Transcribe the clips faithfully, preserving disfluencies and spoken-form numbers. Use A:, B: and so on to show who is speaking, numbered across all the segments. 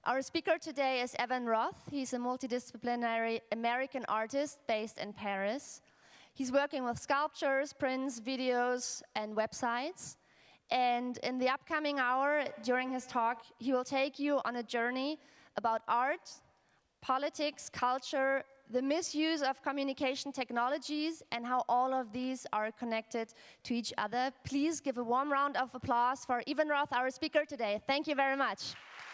A: Our speaker today is Evan Roth. He's a multidisciplinary American artist based in Paris. He's working with sculptures, prints, videos, and websites. And in the upcoming hour, during his talk, he will take you on a journey about art, politics, culture, the misuse of communication technologies, and how all of these are connected to each other. Please give a warm round of applause for Evan Roth, our speaker today. Thank you very much.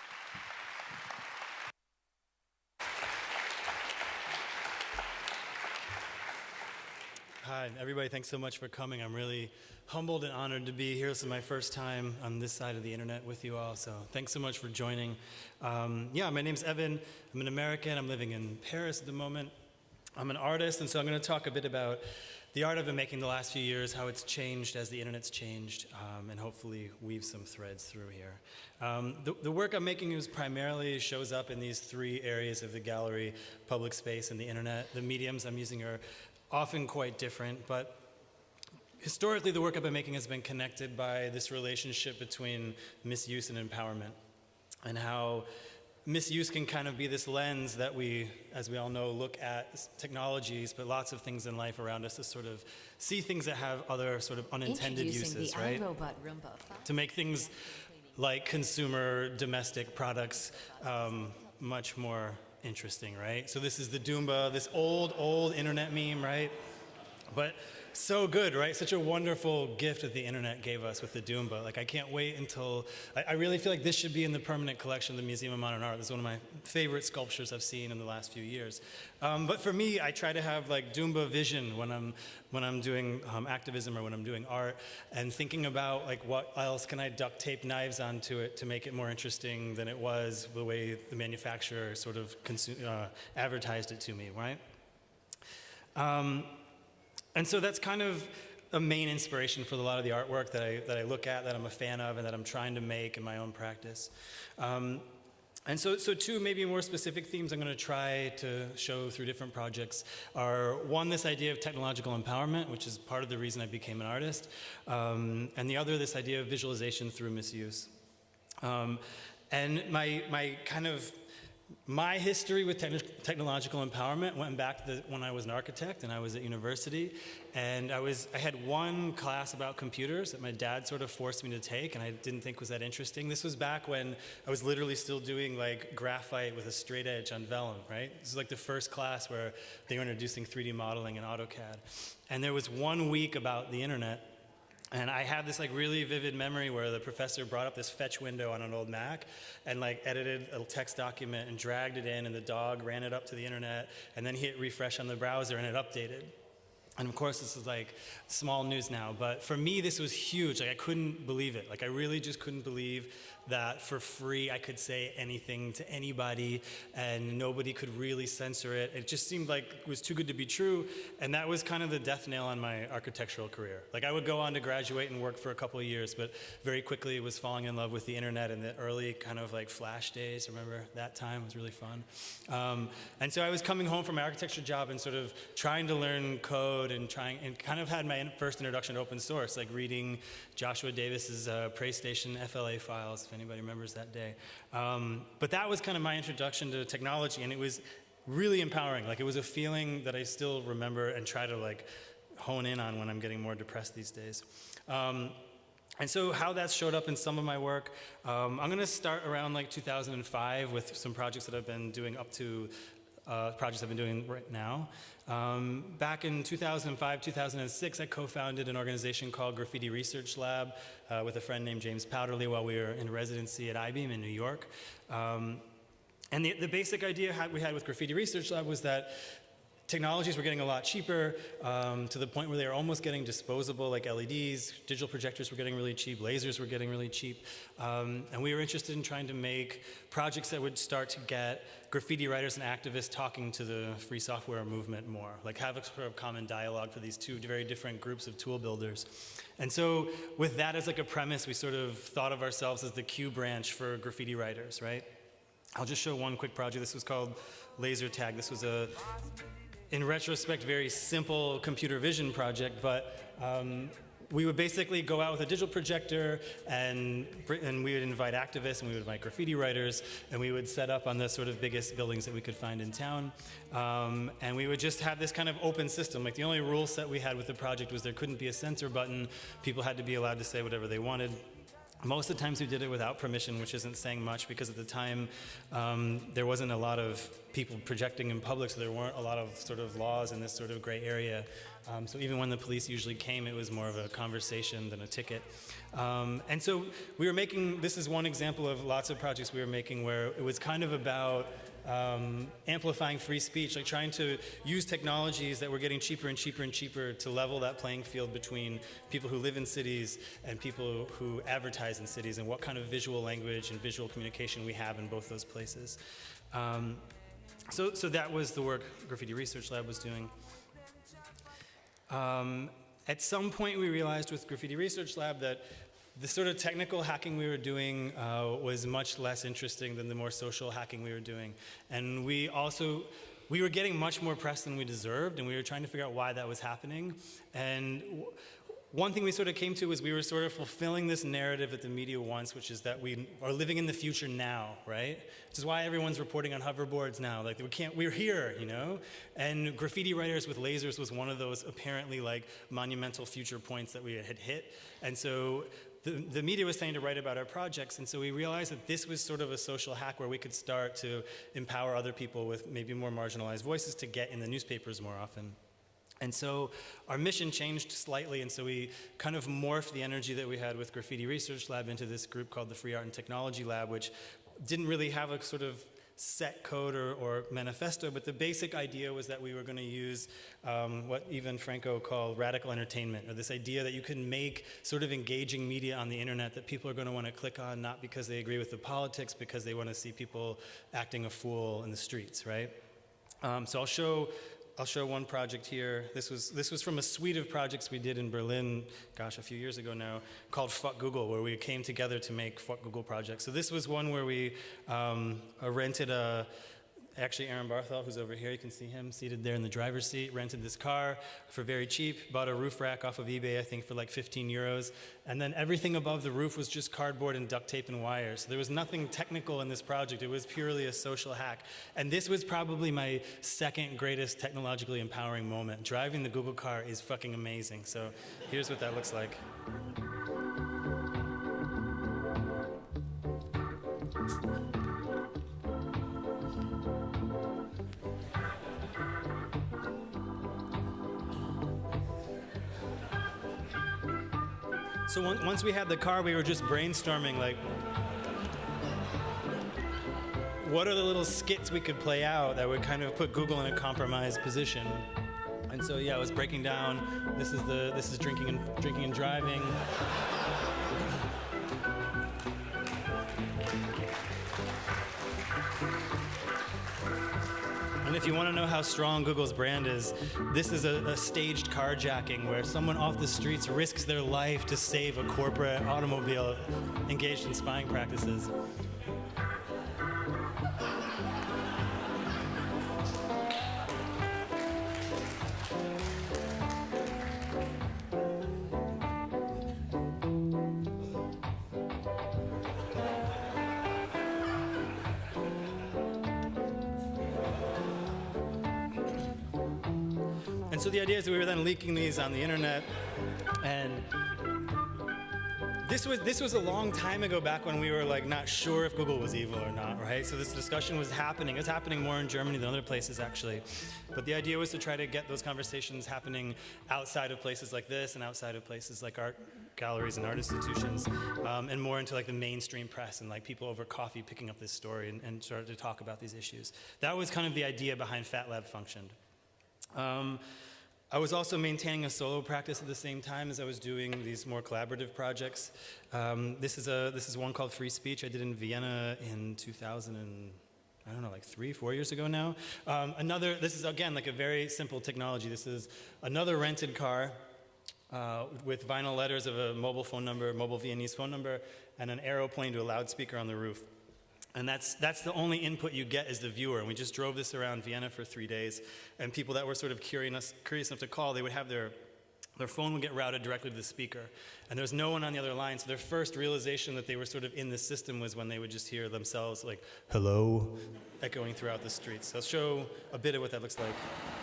B: Hi, everybody. Thanks so much for coming. I'm really humbled and honored to be here. This is my first time on this side of the internet with you all, so thanks so much for joining. Um, yeah, my name's Evan. I'm an American. I'm living in Paris at the moment. I'm an artist, and so I'm going to talk a bit about the art I've been making the last few years, how it's changed as the internet's changed, um, and hopefully weave some threads through here. Um, the, the work I'm making is primarily shows up in these three areas of the gallery: public space and the internet. The mediums I'm using are often quite different, but historically the work I've been making has been connected by this relationship between misuse and empowerment, and how misuse can kind of be this lens that we, as we all know, look at technologies, but lots of things in life around us to sort of see things that have other sort of unintended uses, right?
C: iRobot Roomba.
B: To make things like consumer domestic products um, much more interesting, right? So this is the Doomba, this old, old internet meme, right? But so good, right? Such a wonderful gift that the internet gave us with the Doomba. Like, I can't wait until, I, I really feel like this should be in the permanent collection of the Museum of Modern Art. This is one of my favorite sculptures I've seen in the last few years. Um, but for me, I try to have like Doomba vision when I'm, when I'm doing um, activism or when I'm doing art, and thinking about like what else can I duct tape knives onto it to make it more interesting than it was the way the manufacturer sort of uh, advertised it to me, right? Um, And so that's kind of a main inspiration for a lot of the artwork that I, that I look at, that I'm a fan of, and that I'm trying to make in my own practice. Um, and so, so two maybe more specific themes I'm going to try to show through different projects are, one, this idea of technological empowerment, which is part of the reason I became an artist, um, and the other, this idea of visualization through misuse. Um, and my, my kind of My history with te technological empowerment went back to the, when I was an architect and I was at university, and I was I had one class about computers that my dad sort of forced me to take, and I didn't think was that interesting. This was back when I was literally still doing like graphite with a straight edge on vellum, right? This is like the first class where they were introducing three D modeling in AutoCAD, and there was one week about the internet. And I have this like really vivid memory where the professor brought up this fetch window on an old Mac and like edited a text document and dragged it in, and the dog ran it up to the internet, and then hit refresh on the browser and it updated. And of course, this is like small news now, but for me, this was huge. Like, I couldn't believe it. Like, I really just couldn't believe that for free I could say anything to anybody and nobody could really censor it. It just seemed like it was too good to be true, and that was kind of the death nail on my architectural career. Like, I would go on to graduate and work for a couple of years, but very quickly was falling in love with the internet in the early kind of like Flash days. Remember that time? It was really fun. Um, and so I was coming home from my architecture job and sort of trying to learn code and trying, and kind of had my first introduction to open source, like reading Joshua Davis's uh, PlayStation F L A files, if anybody remembers that day. Um, but that was kind of my introduction to technology, and it was really empowering. Like, it was a feeling that I still remember and try to like hone in on when I'm getting more depressed these days. Um, And so how that's showed up in some of my work, um, I'm going to start around like two thousand five with some projects that I've been doing up to uh, projects I've been doing right now. Um, back in two thousand five, two thousand six, I co-founded an organization called Graffiti Research Lab uh, with a friend named James Powderly while we were in residency at I B E A M in New York. Um, and the, the basic idea we had with Graffiti Research Lab was that technologies were getting a lot cheaper, um, to the point where they were almost getting disposable, like L E Ds. Digital projectors were getting really cheap. Lasers were getting really cheap. Um, and we were interested in trying to make projects that would start to get graffiti writers and activists talking to the free software movement more, like have a sort of common dialogue for these two very different groups of tool builders. And so with that as like a premise, we sort of thought of ourselves as the Q branch for graffiti writers, right? I'll just show one quick project. This was called Laser Tag. This was a, in retrospect, very simple computer vision project, but um, we would basically go out with a digital projector, and, and we would invite activists, and we would invite graffiti writers, and we would set up on the sort of biggest buildings that we could find in town. Um, and we would just have this kind of open system. Like, the only rule set we had with the project was there couldn't be a censor button. People had to be allowed to say whatever they wanted. Most of the times we did it without permission, which isn't saying much, because at the time um, there wasn't a lot of people projecting in public, so there weren't a lot of sort of laws in this sort of gray area. Um, so even when the police usually came, it was more of a conversation than a ticket. Um, and so we were making, this is one example of lots of projects we were making where it was kind of about Um, amplifying free speech, like trying to use technologies that were getting cheaper and cheaper and cheaper to level that playing field between people who live in cities and people who advertise in cities, and what kind of visual language and visual communication we have in both those places. Um, so, so that was the work Graffiti Research Lab was doing. Um, at some point we realized with Graffiti Research Lab that the sort of technical hacking we were doing uh, was much less interesting than the more social hacking we were doing. And we also, we were getting much more press than we deserved, and we were trying to figure out why that was happening. And w one thing we sort of came to was we were sort of fulfilling this narrative that the media wants, which is that we are living in the future now, right? Which is why everyone's reporting on hoverboards now. Like, we can't, we're here, you know? And graffiti writers with lasers was one of those apparently like monumental future points that we had hit. And so The, the media was starting to write about our projects, and so we realized that this was sort of a social hack where we could start to empower other people with maybe more marginalized voices to get in the newspapers more often. And so our mission changed slightly, and so we kind of morphed the energy that we had with Graffiti Research Lab into this group called the Free Art and Technology Lab, which didn't really have a sort of set code or, or manifesto, but the basic idea was that we were going to use um, what Ivan Franko called radical entertainment, or this idea that you can make sort of engaging media on the internet that people are going to want to click on, not because they agree with the politics, because they want to see people acting a fool in the streets, right? Um, so I'll show I'll show one project here. This was, this was from a suite of projects we did in Berlin, gosh, a few years ago now, called Fuck Google, where we came together to make Fuck Google projects. So this was one where we um, rented a, actually Aaron Barthol, who's over here, you can see him seated there in the driver's seat, rented this car for very cheap, bought a roof rack off of eBay, I think for like fifteen euros, and then everything above the roof was just cardboard and duct tape and wire. So there was nothing technical in this project, it was purely a social hack. And this was probably my second greatest technologically empowering moment. Driving the Google car is fucking amazing. So here's what that looks like. So once we had the car, we were just brainstorming, like, what are the little skits we could play out that would kind of put Google in a compromised position? And so, yeah, I was breaking down, this is the, this is drinking and, drinking and driving. And if you want to know how strong Google's brand is, this is a, a staged carjacking where someone off the streets risks their life to save a corporate automobile engaged in spying practices. And so the idea is that we were then leaking these on the internet, and this was this was a long time ago, back when we were like not sure if Google was evil or not, right? So this discussion was happening. It's happening more in Germany than other places, actually. But the idea was to try to get those conversations happening outside of places like this and outside of places like art galleries and art institutions, um, and more into like the mainstream press and like people over coffee picking up this story and, and started to talk about these issues. That was kind of the idea behind Fat Lab functioned. Um, I was also maintaining a solo practice at the same time as I was doing these more collaborative projects. Um, this is a this is one called Free Speech I did in Vienna in two thousand and I don't know, like three, four years ago now. Um, another, this is again like a very simple technology. This is another rented car uh, with vinyl letters of a mobile phone number, mobile Viennese phone number, and an arrow pointing to a loudspeaker on the roof. And that's, that's the only input you get as the viewer. And we just drove this around Vienna for three days. And people that were sort of curious, curious enough to call, they would have their their phone would get routed directly to the speaker. And there was no one on the other line, so their first realization that they were sort of in the system was when they would just hear themselves like, hello, echoing throughout the streets. So I'll show a bit of what that looks like.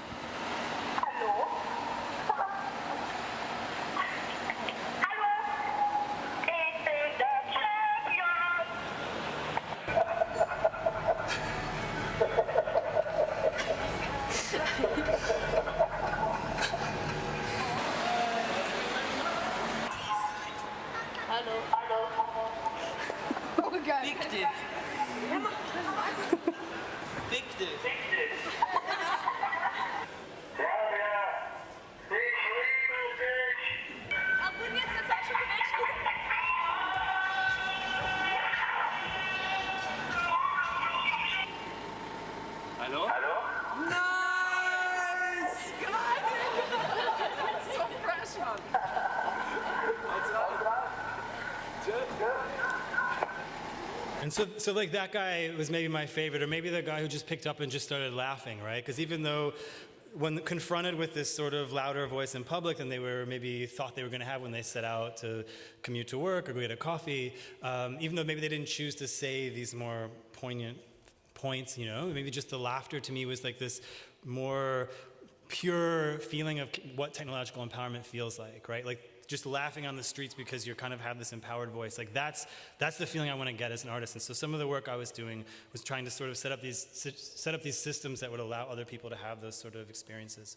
C: Hallo? Hallo? Nice! Geil! So fresh, man!
B: And so, so like that guy was maybe my favorite, or maybe the guy who just picked up and just started laughing, right? Because even though when confronted with this sort of louder voice in public than they were maybe thought they were going to have when they set out to commute to work or go get a coffee, um, even though maybe they didn't choose to say these more poignant points, you know, maybe just the laughter to me was like this more pure feeling of what technological empowerment feels like, right? Like just laughing on the streets because you kind of have this empowered voice. Like that's that's the feeling I want to get as an artist. And so some of the work I was doing was trying to sort of set up these set up these systems that would allow other people to have those sort of experiences.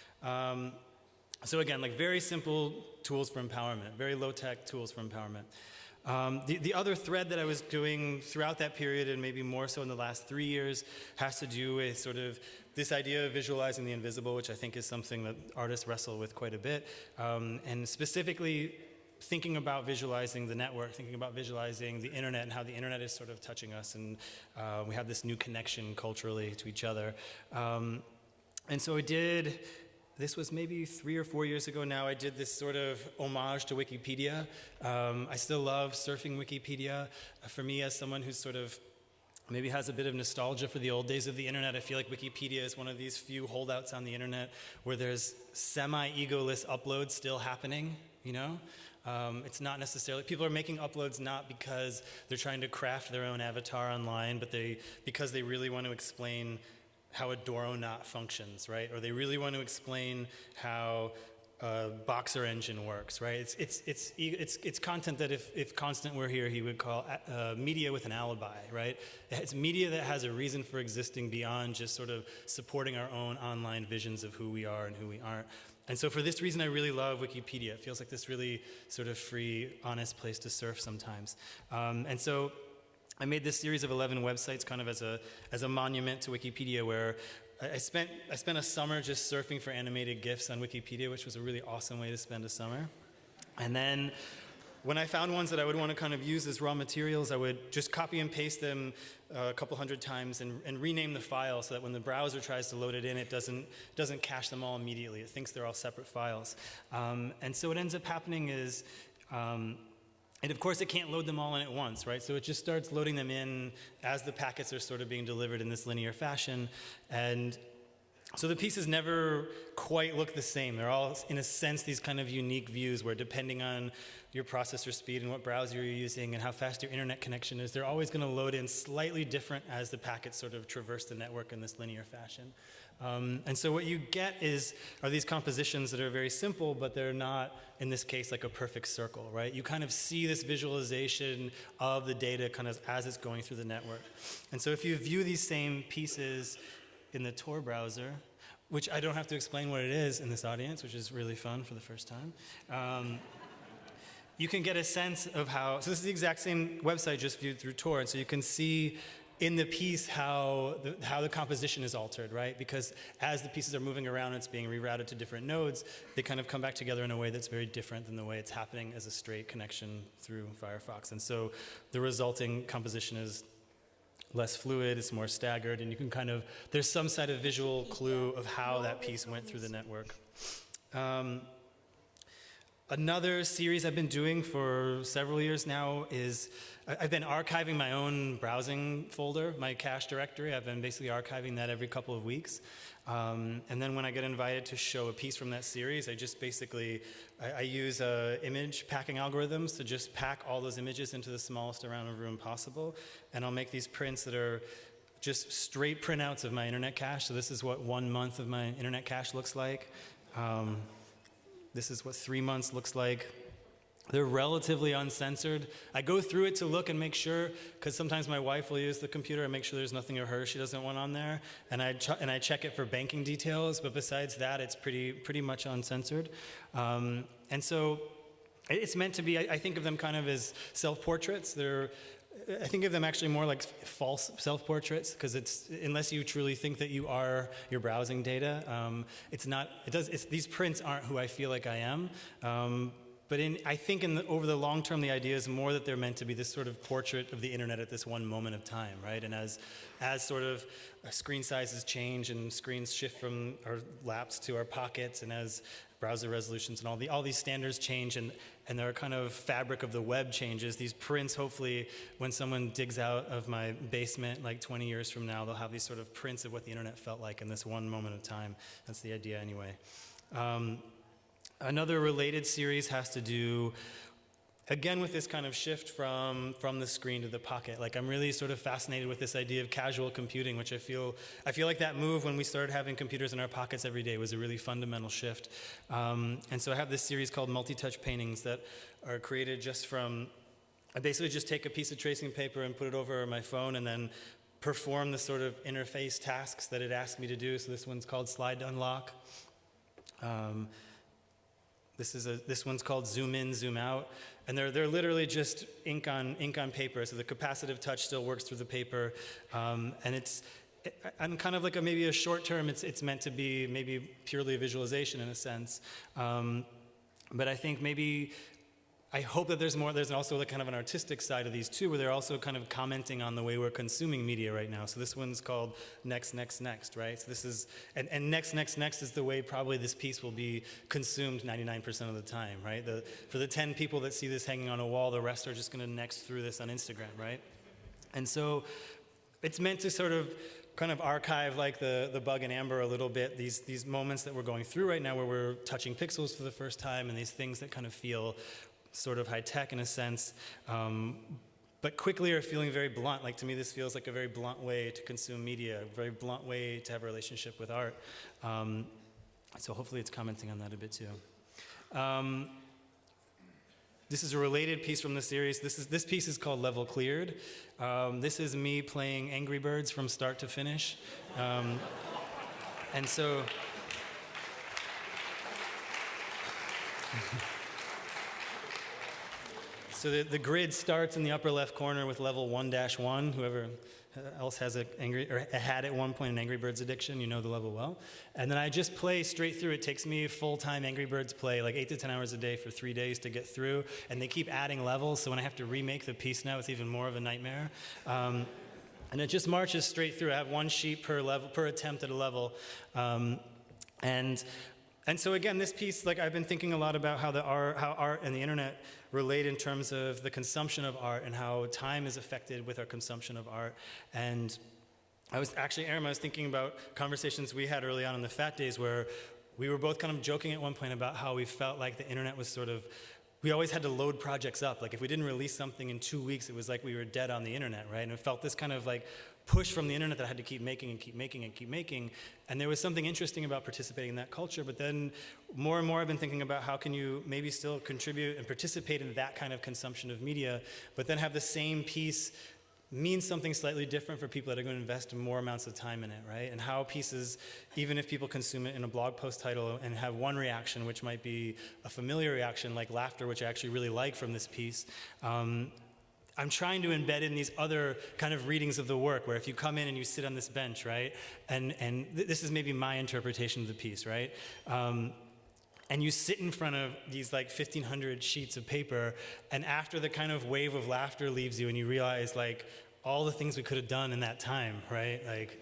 B: Um, so again, like very simple tools for empowerment, very low-tech tools for empowerment. Um, the, the other thread that I was doing throughout that period, and maybe more so in the last three years, has to do with sort of this idea of visualizing the invisible, which I think is something that artists wrestle with quite a bit, um, and specifically thinking about visualizing the network, thinking about visualizing the internet and how the internet is sort of touching us, and uh, we have this new connection culturally to each other. Um, and so I did... This was maybe three or four years ago now. I did this sort of homage to Wikipedia. Um, I still love surfing Wikipedia. Uh, for me, as someone who's sort of maybe has a bit of nostalgia for the old days of the internet, I feel like Wikipedia is one of these few holdouts on the internet where there's semi-egoless uploads still happening, you know? Um, it's not necessarily, people are making uploads not because they're trying to craft their own avatar online, but they because they really want to explain how a Doro knot functions, right? Or they really want to explain how a Boxer engine works, right? It's, it's, it's, it's, it's content that if, if Constant were here, he would call uh, media with an alibi, right? It's media that has a reason for existing beyond just sort of supporting our own online visions of who we are and who we aren't. And so for this reason, I really love Wikipedia. It feels like this really sort of free, honest place to surf sometimes. Um, and so I made this series of eleven websites kind of as a as a monument to Wikipedia, where I spent I spent a summer just surfing for animated GIFs on Wikipedia, which was a really awesome way to spend a summer. And then when I found ones that I would want to kind of use as raw materials, I would just copy and paste them uh, a couple hundred times and, and rename the file so that when the browser tries to load it in, it doesn't doesn't cache them all immediately. It thinks they're all separate files. Um, and so what ends up happening is um, And of course, it can't load them all in at once, right? So it just starts loading them in as the packets are sort of being delivered in this linear fashion. And so the pieces never quite look the same. They're all, in a sense, these kind of unique views where depending on your processor speed and what browser you're using and how fast your internet connection is, they're always going to load in slightly different as the packets sort of traverse the network in this linear fashion. Um, and so what you get is are these compositions that are very simple, but they're not, in this case, like a perfect circle, right? You kind of see this visualization of the data kind of as it's going through the network. And so if you view these same pieces in the Tor browser, which I don't have to explain what it is in this audience, which is really fun for the first time, um, you can get a sense of how, so this is the exact same website just viewed through Tor, and so you can see in the piece how the, how the composition is altered, right? Because as the pieces are moving around and it's being rerouted to different nodes, they kind of come back together in a way that's very different than the way it's happening as a straight connection through Firefox. And so the resulting composition is less fluid, it's more staggered, and you can kind of, there's some sort of visual clue of how that piece went through the network. Um, Another series I've been doing for several years now is I- I've been archiving my own browsing folder, my cache directory. I've been basically archiving that every couple of weeks. Um, and then when I get invited to show a piece from that series, I just basically, I, I use uh, image packing algorithms to just pack all those images into the smallest amount of room possible. And I'll make these prints that are just straight printouts of my internet cache. So this is what one month of my internet cache looks like. Um, this is what three months looks like. They're relatively uncensored. I go through it to look and make sure, because sometimes my wife will use the computer and make sure there's nothing of her she doesn't want on there, and I ch and I check it for banking details. But besides that, it's pretty pretty much uncensored. Um, and so it's meant to be. I, I think of them kind of as self-portraits. They're I think of them actually more like false self-portraits, because it's unless you truly think that you are your browsing data, um, it's not. It does. It's, these prints aren't who I feel like I am. Um, But in, I think in the, over the long term, the idea is more that they're meant to be this sort of portrait of the internet at this one moment of time, right? And as, as sort of screen sizes change and screens shift from our laps to our pockets, and as browser resolutions and all, the, all these standards change, and, and their kind of fabric of the web changes, these prints, hopefully, when someone digs out of my basement like twenty years from now, they'll have these sort of prints of what the internet felt like in this one moment of time. That's the idea anyway. Um, Another related series has to do, again, with this kind of shift from, from the screen to the pocket. Like, I'm really sort of fascinated with this idea of casual computing, which I feel, I feel like that move when we started having computers in our pockets every day was a really fundamental shift. Um, and so I have this series called Multi-Touch Paintings that are created just from, I basically just take a piece of tracing paper and put it over my phone and then perform the sort of interface tasks that it asked me to do. So this one's called Slide to Unlock. Um, This is a this one's called Zoom In, Zoom Out, and they're they're literally just ink on ink on paper. So the capacitive touch still works through the paper, um, and it's I'm kind of like a, maybe a short term. It's it's meant to be maybe purely a visualization in a sense, um, but I think maybe. I hope that there's more, there's also like kind of an artistic side of these too, where they're also kind of commenting on the way we're consuming media right now. So this one's called Next, Next, Next, right? So this is, and, and Next, Next, Next is the way probably this piece will be consumed ninety-nine percent of the time, right? The, for the ten people that see this hanging on a wall, the rest are just gonna next through this on Instagram, right? And so it's meant to sort of kind of archive like the, the bug in Amber a little bit, these, these moments that we're going through right now where we're touching pixels for the first time, and these things that kind of feel sort of high-tech in a sense, um, but quickly are feeling very blunt. Like, to me, this feels like a very blunt way to consume media, a very blunt way to have a relationship with art. Um, so hopefully it's commenting on that a bit too. Um, this is a related piece from the series. This, is, this piece is called Level Cleared. Um, this is me playing Angry Birds from start to finish. Um, and so... So the, the grid starts in the upper left corner with level one dash one. Whoever else has a angry or had at one point an Angry Birds addiction, you know the level well. And then I just play straight through. It takes me full-time Angry Birds play, like eight to ten hours a day for three days to get through. And they keep adding levels, so when I have to remake the piece now, it's even more of a nightmare. Um, and it just marches straight through. I have one sheet per level, per attempt at a level. Um, and And so again, this piece, like I've been thinking a lot about how the art, how art and the internet relate in terms of the consumption of art and how time is affected with our consumption of art. And I was actually, Aaron, I was thinking about conversations we had early on in the Fat Days where we were both kind of joking at one point about how we felt like the internet was sort of, we always had to load projects up. Like if we didn't release something in two weeks, it was like we were dead on the internet, right? And it felt this kind of like push from the internet that I had to keep making and keep making and keep making. And there was something interesting about participating in that culture, but then more and more I've been thinking about how can you maybe still contribute and participate in that kind of consumption of media, but then have the same piece mean something slightly different for people that are going to invest more amounts of time in it, right? And how pieces, even if people consume it in a blog post title and have one reaction, which might be a familiar reaction like laughter, which I actually really like from this piece, um, I'm trying to embed in these other kind of readings of the work where if you come in and you sit on this bench, right, and, and th this is maybe my interpretation of the piece, right, um, and you sit in front of these like fifteen hundred sheets of paper, and after the kind of wave of laughter leaves you and you realize like all the things we could have done in that time, right, like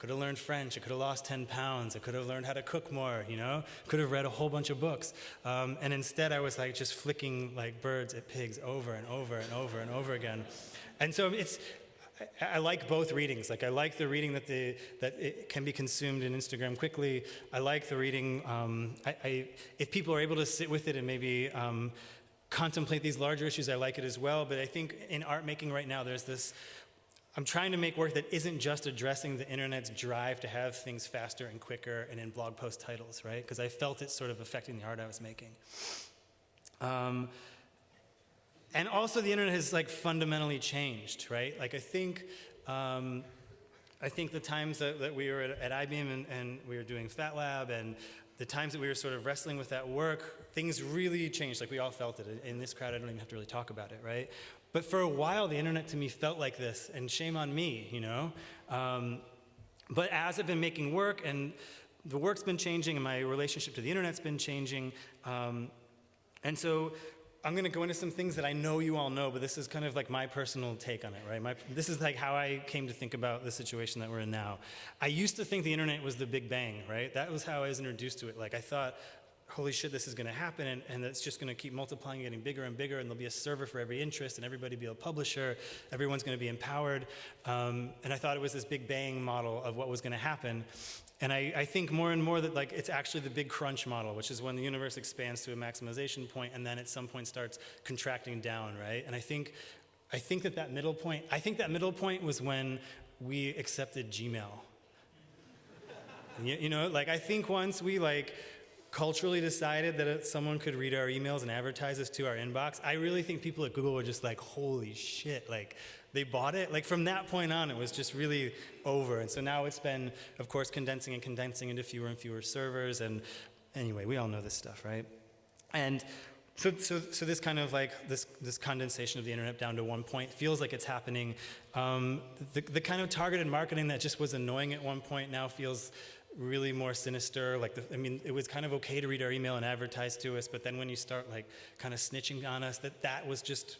B: could have learned French, I could have lost ten pounds, I could have learned how to cook more, you know, could have read a whole bunch of books. Um, and instead I was like just flicking like birds at pigs over and over and over and over again. And so it's, I, I like both readings. Like I like the reading that the that it can be consumed in Instagram quickly. I like the reading, um, I, I, if people are able to sit with it and maybe um, contemplate these larger issues, I like it as well. But I think in art making right now, there's this, I'm trying to make work that isn't just addressing the internet's drive to have things faster and quicker and in blog post titles, right? Because I felt it sort of affecting the art I was making. Um, and also the internet has like fundamentally changed, right? Like I think, um, I think the times that, that we were at, at I B M and, and we were doing Fat Lab and the times that we were sort of wrestling with that work, things really changed. Like we all felt it. In this crowd, I don't even have to really talk about it, right? But for a while, the internet to me felt like this, and shame on me, you know? Um, but as I've been making work, and the work's been changing, and my relationship to the internet's been changing, um, and so I'm gonna go into some things that I know you all know, but this is kind of like my personal take on it, right? My, this is like how I came to think about the situation that we're in now. I used to think the internet was the Big Bang, right? That was how I was introduced to it. Like I thought, holy shit, this is gonna happen, and, and it's just gonna keep multiplying, getting bigger and bigger, and there'll be a server for every interest, and everybody will be a publisher, everyone's gonna be empowered. Um, and I thought it was this Big Bang model of what was gonna happen. And I, I think more and more that like it's actually the big crunch model, which is when the universe expands to a maximization point and then at some point starts contracting down, right? And I think, I think that that middle point, I think that middle point was when we accepted Gmail. you, you know, like I think once we like culturally decided that it, someone could read our emails and advertise us to our inbox, I really think people at Google were just like, holy shit, like they bought it. Like from that point on, it was just really over. And so now it's been, of course, condensing and condensing into fewer and fewer servers. And anyway, we all know this stuff, right? And so, so, so this kind of like, this, this condensation of the internet down to one point feels like it's happening. Um, the, the kind of targeted marketing that just was annoying at one point now feels really more sinister. Like, the, I mean, it was kind of okay to read our email and advertise to us, but then when you start like kind of snitching on us, that that was just,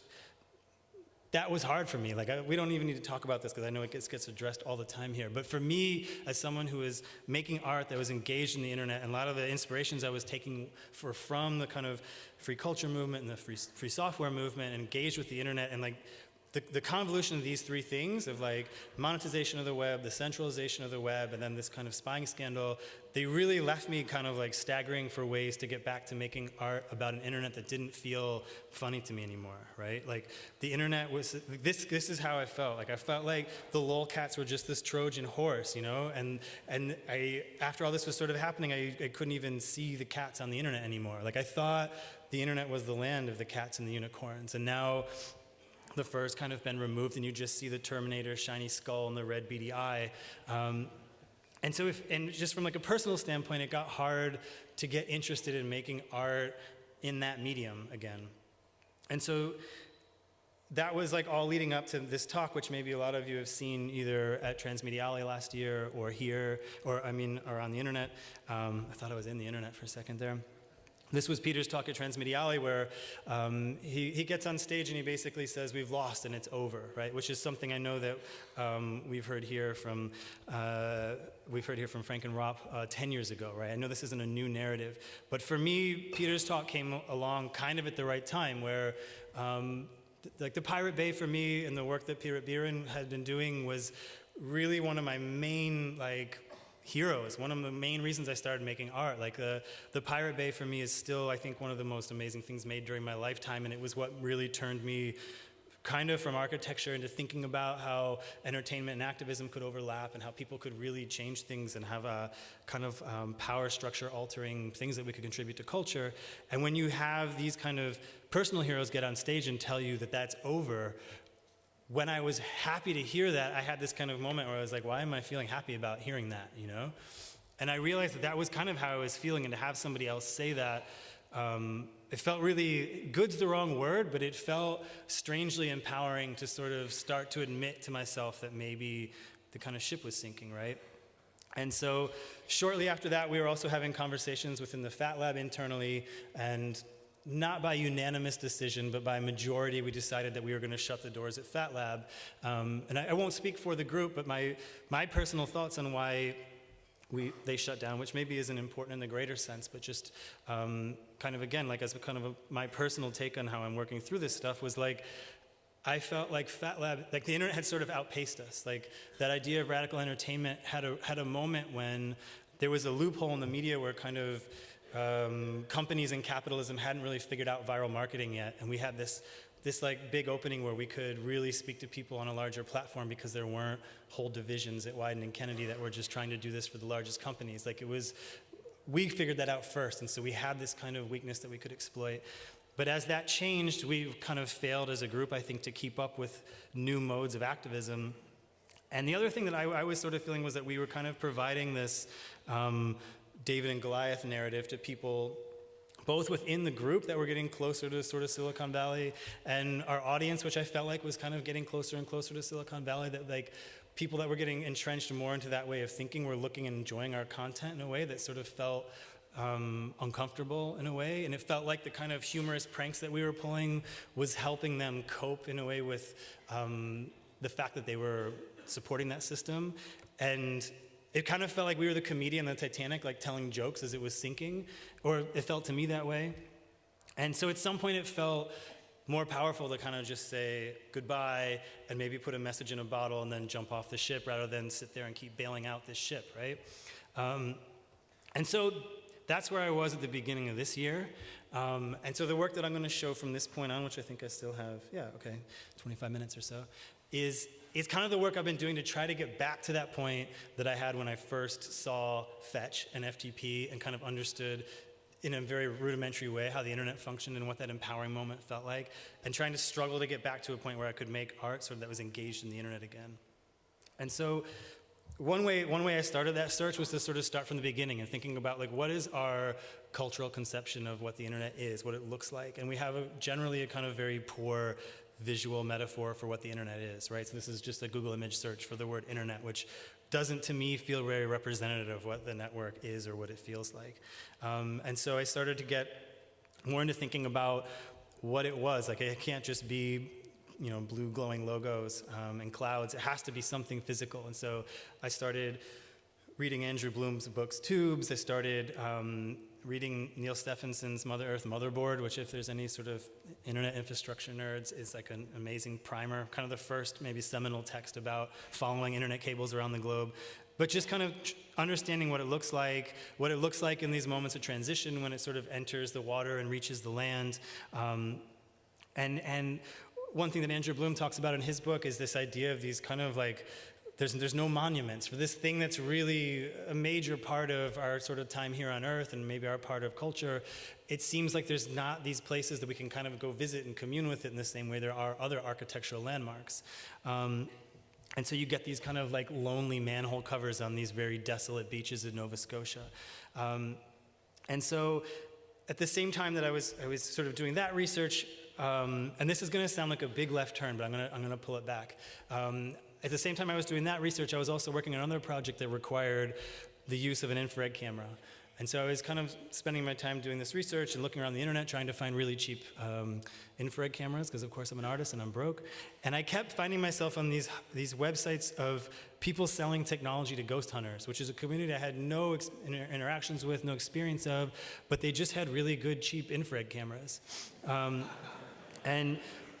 B: that was hard for me. Like, I, we don't even need to talk about this because I know it gets, gets addressed all the time here. But for me, as someone who is making art that was engaged in the internet, and a lot of the inspirations I was taking for, from the kind of free culture movement and the free, free software movement, and engaged with the internet, and like the, the convolution of these three things of like monetization of the web, the centralization of the web, and then this kind of spying scandal, they really left me kind of like staggering for ways to get back to making art about an internet that didn't feel funny to me anymore, right? Like the internet was, this This is how I felt. Like I felt like the lolcats were just this Trojan horse, you know? And and I, after all this was sort of happening, I, I couldn't even see the cats on the internet anymore. Like I thought the internet was the land of the cats and the unicorns, and now the fur's kind of been removed and you just see the Terminator shiny skull and the red beady eye. Um, and so if, and just from like a personal standpoint, it got hard to get interested in making art in that medium again. And so that was like all leading up to this talk, which maybe a lot of you have seen either at Transmediale last year or here, or I mean, or on the internet. Um, I thought I was in the internet for a second there. This was Peter's talk at Transmediale, where um, he, he gets on stage and he basically says, we've lost and it's over, right? Which is something I know that um, we've heard here from uh, we've heard here from Frank and Rob uh, ten years ago, right? I know this isn't a new narrative, but for me, Peter's talk came along kind of at the right time, where um, th like the Pirate Bay for me and the work that Pirate Biren had been doing was really one of my main like heroes, one of the main reasons I started making art. Like the, the Pirate Bay for me is still, I think, one of the most amazing things made during my lifetime, and it was what really turned me kind of from architecture into thinking about how entertainment and activism could overlap and how people could really change things and have a kind of um, power structure altering things that we could contribute to culture. And when you have these kind of personal heroes get on stage and tell you that that's over, when I was happy to hear that, I had this kind of moment where I was like, why am I feeling happy about hearing that, you know? And I realized that that was kind of how I was feeling, and to have somebody else say that, um, it felt really, good's the wrong word, but it felt strangely empowering to sort of start to admit to myself that maybe the kind of ship was sinking, right? And so shortly after that, we were also having conversations within the Fat Lab internally, and not by unanimous decision, but by majority, we decided that we were going to shut the doors at Fat Lab. Um, and I, I won't speak for the group, but my, my personal thoughts on why we, they shut down, which maybe isn't important in the greater sense, but just um, kind of, again, like as a kind of a, my personal take on how I'm working through this stuff was like, I felt like Fat Lab, like the internet had sort of outpaced us. Like that idea of radical entertainment had a, had a moment when there was a loophole in the media where kind of um, companies and capitalism hadn't really figured out viral marketing yet. And we had this, this like big opening where we could really speak to people on a larger platform because there weren't whole divisions at Wieden and Kennedy that were just trying to do this for the largest companies. Like it was, we figured that out first. And so we had this kind of weakness that we could exploit. But as that changed, we kind of failed as a group, I think, to keep up with new modes of activism. And the other thing that I, I was sort of feeling was that we were kind of providing this um, David and Goliath narrative to people, both within the group that were getting closer to sort of Silicon Valley, and our audience, which I felt like was kind of getting closer and closer to Silicon Valley, that like people that were getting entrenched more into that way of thinking were looking and enjoying our content in a way that sort of felt Um, uncomfortable in a way, and it felt like the kind of humorous pranks that we were pulling was helping them cope in a way with um, the fact that they were supporting that system. And it kind of felt like we were the comedian on the Titanic, like telling jokes as it was sinking, or it felt to me that way. And so at some point it felt more powerful to kind of just say goodbye and maybe put a message in a bottle and then jump off the ship rather than sit there and keep bailing out this ship, right? Um, and so that's where I was at the beginning of this year. Um, and so the work that I'm going to show from this point on, which I think I still have, yeah, okay, twenty-five minutes or so, is, is kind of the work I've been doing to try to get back to that point that I had when I first saw Fetch and F T P and kind of understood in a very rudimentary way how the internet functioned and what that empowering moment felt like, and trying to struggle to get back to a point where I could make art sort of that was engaged in the internet again. And so One way, one way I started that search was to sort of start from the beginning and thinking about like what is our cultural conception of what the internet is, what it looks like. And we have a, generally a kind of very poor visual metaphor for what the internet is, right? So this is just a Google image search for the word internet, which doesn't to me feel very representative of what the network is or what it feels like. Um, and so I started to get more into thinking about what it was. Like it can't just be you know, blue glowing logos um, and clouds. It has to be something physical. And so I started reading Andrew Bloom's books, Tubes. I started um, reading Neil Stephenson's Mother Earth Motherboard, which if there's any sort of internet infrastructure nerds is like an amazing primer, kind of the first maybe seminal text about following internet cables around the globe. But just kind of understanding what it looks like, what it looks like in these moments of transition when it sort of enters the water and reaches the land. Um, and, and one thing that Andrew Bloom talks about in his book is this idea of these kind of like, there's, there's no monuments for this thing that's really a major part of our sort of time here on Earth and maybe our part of culture. It seems like there's not these places that we can kind of go visit and commune with it in the same way there are other architectural landmarks. Um, and so you get these kind of like lonely manhole covers on these very desolate beaches in Nova Scotia. Um, and so at the same time that I was, I was sort of doing that research, Um, and this is going to sound like a big left turn, but I'm going to I'm going to pull it back. Um, at the same time I was doing that research, I was also working on another project that required the use of an infrared camera. And so I was kind of spending my time doing this research and looking around the internet trying to find really cheap um, infrared cameras, because of course I'm an artist and I'm broke. And I kept finding myself on these, these websites of people selling technology to ghost hunters, which is a community I had no ex inter interactions with, no experience of, but they just had really good, cheap infrared cameras. Um, And,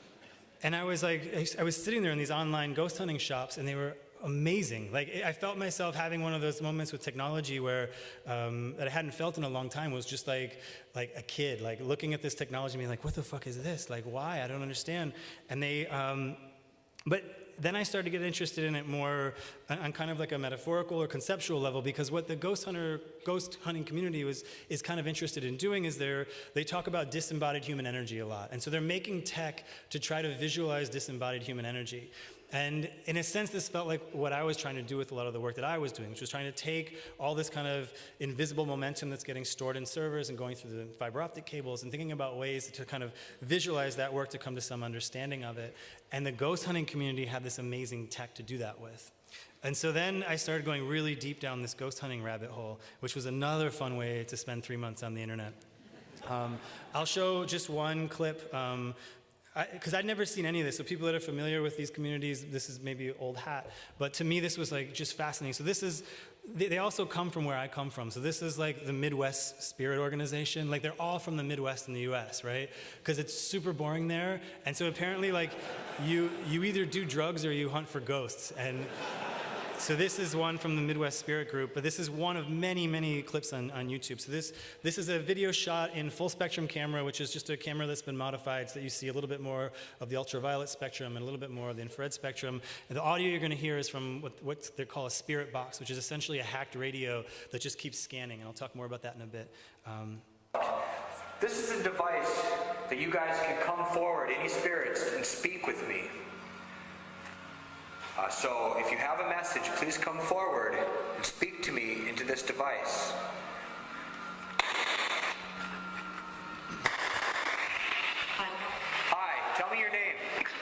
B: and I was like, I was sitting there in these online ghost hunting shops, and they were amazing. Like, I felt myself having one of those moments with technology where, um, that I hadn't felt in a long time, was just like, like a kid, like looking at this technology and being like, what the fuck is this? Like, why? I don't understand. And they, um, but then I started to get interested in it more on kind of like a metaphorical or conceptual level, because what the ghost hunter, ghost hunting community was, is kind of interested in doing is they're, they talk about disembodied human energy a lot. And so they're making tech to try to visualize disembodied human energy. And in a sense, this felt like what I was trying to do with a lot of the work that I was doing, which was trying to take all this kind of invisible momentum that's getting stored in servers and going through the fiber optic cables and thinking about ways to kind of visualize that work to come to some understanding of it. And the ghost hunting community had this amazing tech to do that with. And so then I started going really deep down this ghost hunting rabbit hole, which was another fun way to spend three months on the internet. Um, I'll show just one clip, um, because I'd never seen any of this. So people that are familiar with these communities, this is maybe old hat. But to me, this was like just fascinating. So this is, they, they also come from where I come from. So this is like the Midwest Spirit Organization. Like they're all from the Midwest in the U S, right? Because it's super boring there. And so apparently like you, you either do drugs or you hunt for ghosts. And so this is one from the Midwest Spirit Group, but this is one of many, many clips on, on YouTube. So this, this is a video shot in full spectrum camera, which is just a camera that's been modified so that you see a little bit more of the ultraviolet spectrum and a little bit more of the infrared spectrum. And the audio you're going to hear is from what, what they call a spirit box, which is essentially a hacked radio that just keeps scanning. And I'll talk more about that in a bit. Um,
D: this is a device that you guys can come forward, any spirits, and speak with me. Uh, so if you have a message, please come forward and speak to me into this device. Hi. Hi, tell me your name.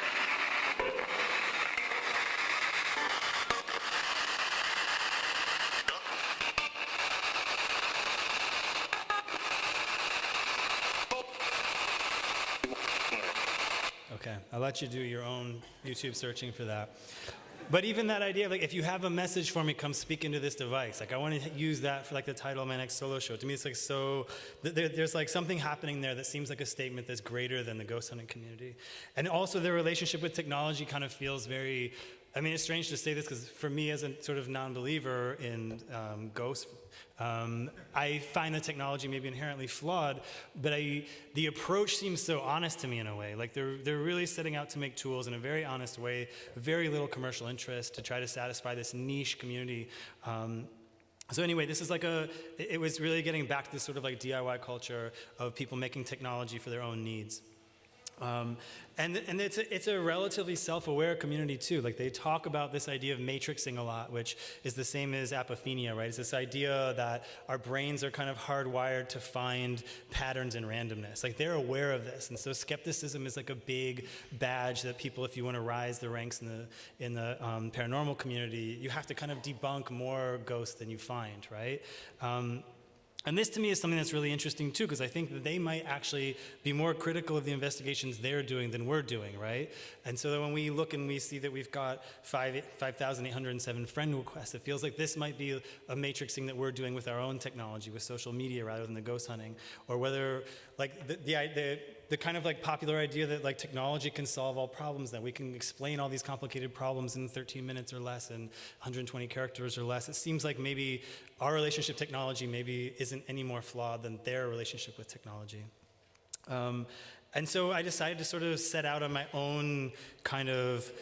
B: Okay, I'll let you do your own YouTube searching for that. But even that idea of like, if you have a message for me, come speak into this device. Like I want to use that for like the title of my next solo show. To me, it's like so, there, there's like something happening there that seems like a statement that's greater than the ghost hunting community. And also their relationship with technology kind of feels very, I mean, it's strange to say this because for me as a sort of non-believer in um, ghosts, um, I find the technology maybe inherently flawed, but I, the approach seems so honest to me in a way. Like they're, they're really setting out to make tools in a very honest way, very little commercial interest to try to satisfy this niche community. Um, So anyway, this is like a, it was really getting back to this sort of like D I Y culture of people making technology for their own needs. Um, and and it's, a, it's a relatively self-aware community too. Like they talk about this idea of matrixing a lot, which is the same as apophenia, right? It's this idea that our brains are kind of hardwired to find patterns in randomness. Like they're aware of this. And so skepticism is like a big badge that people, if you want to rise the ranks in the, in the um, paranormal community, you have to kind of debunk more ghosts than you find, right? Um, And this to me is something that's really interesting too, because I think that they might actually be more critical of the investigations they're doing than we're doing, right? And so that when we look and we see that we've got five thousand eight hundred seven friend requests, it feels like this might be a matrixing that we're doing with our own technology, with social media rather than the ghost hunting. Or whether, like, the, the, the, the kind of like popular idea that like technology can solve all problems, that we can explain all these complicated problems in thirteen minutes or less and one hundred twenty characters or less. It seems like maybe our relationship to technology maybe isn't any more flawed than their relationship with technology. Um, and so I decided to sort of set out on my own kind of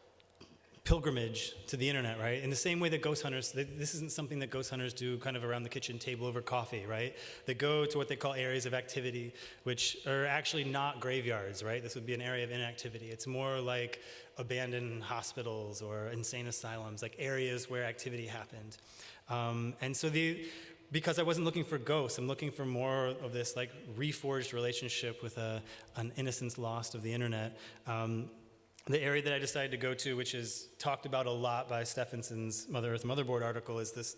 B: pilgrimage to the internet, right? In the same way that ghost hunters, this isn't something that ghost hunters do kind of around the kitchen table over coffee, right? They go to what they call areas of activity, which are actually not graveyards, right? This would be an area of inactivity. It's more like abandoned hospitals or insane asylums, like areas where activity happened. Um, and so the, because I wasn't looking for ghosts, I'm looking for more of this like reforged relationship with a, an innocence lost of the internet. Um, The area that I decided to go to, which is talked about a lot by Stephenson's Mother Earth Motherboard article, is this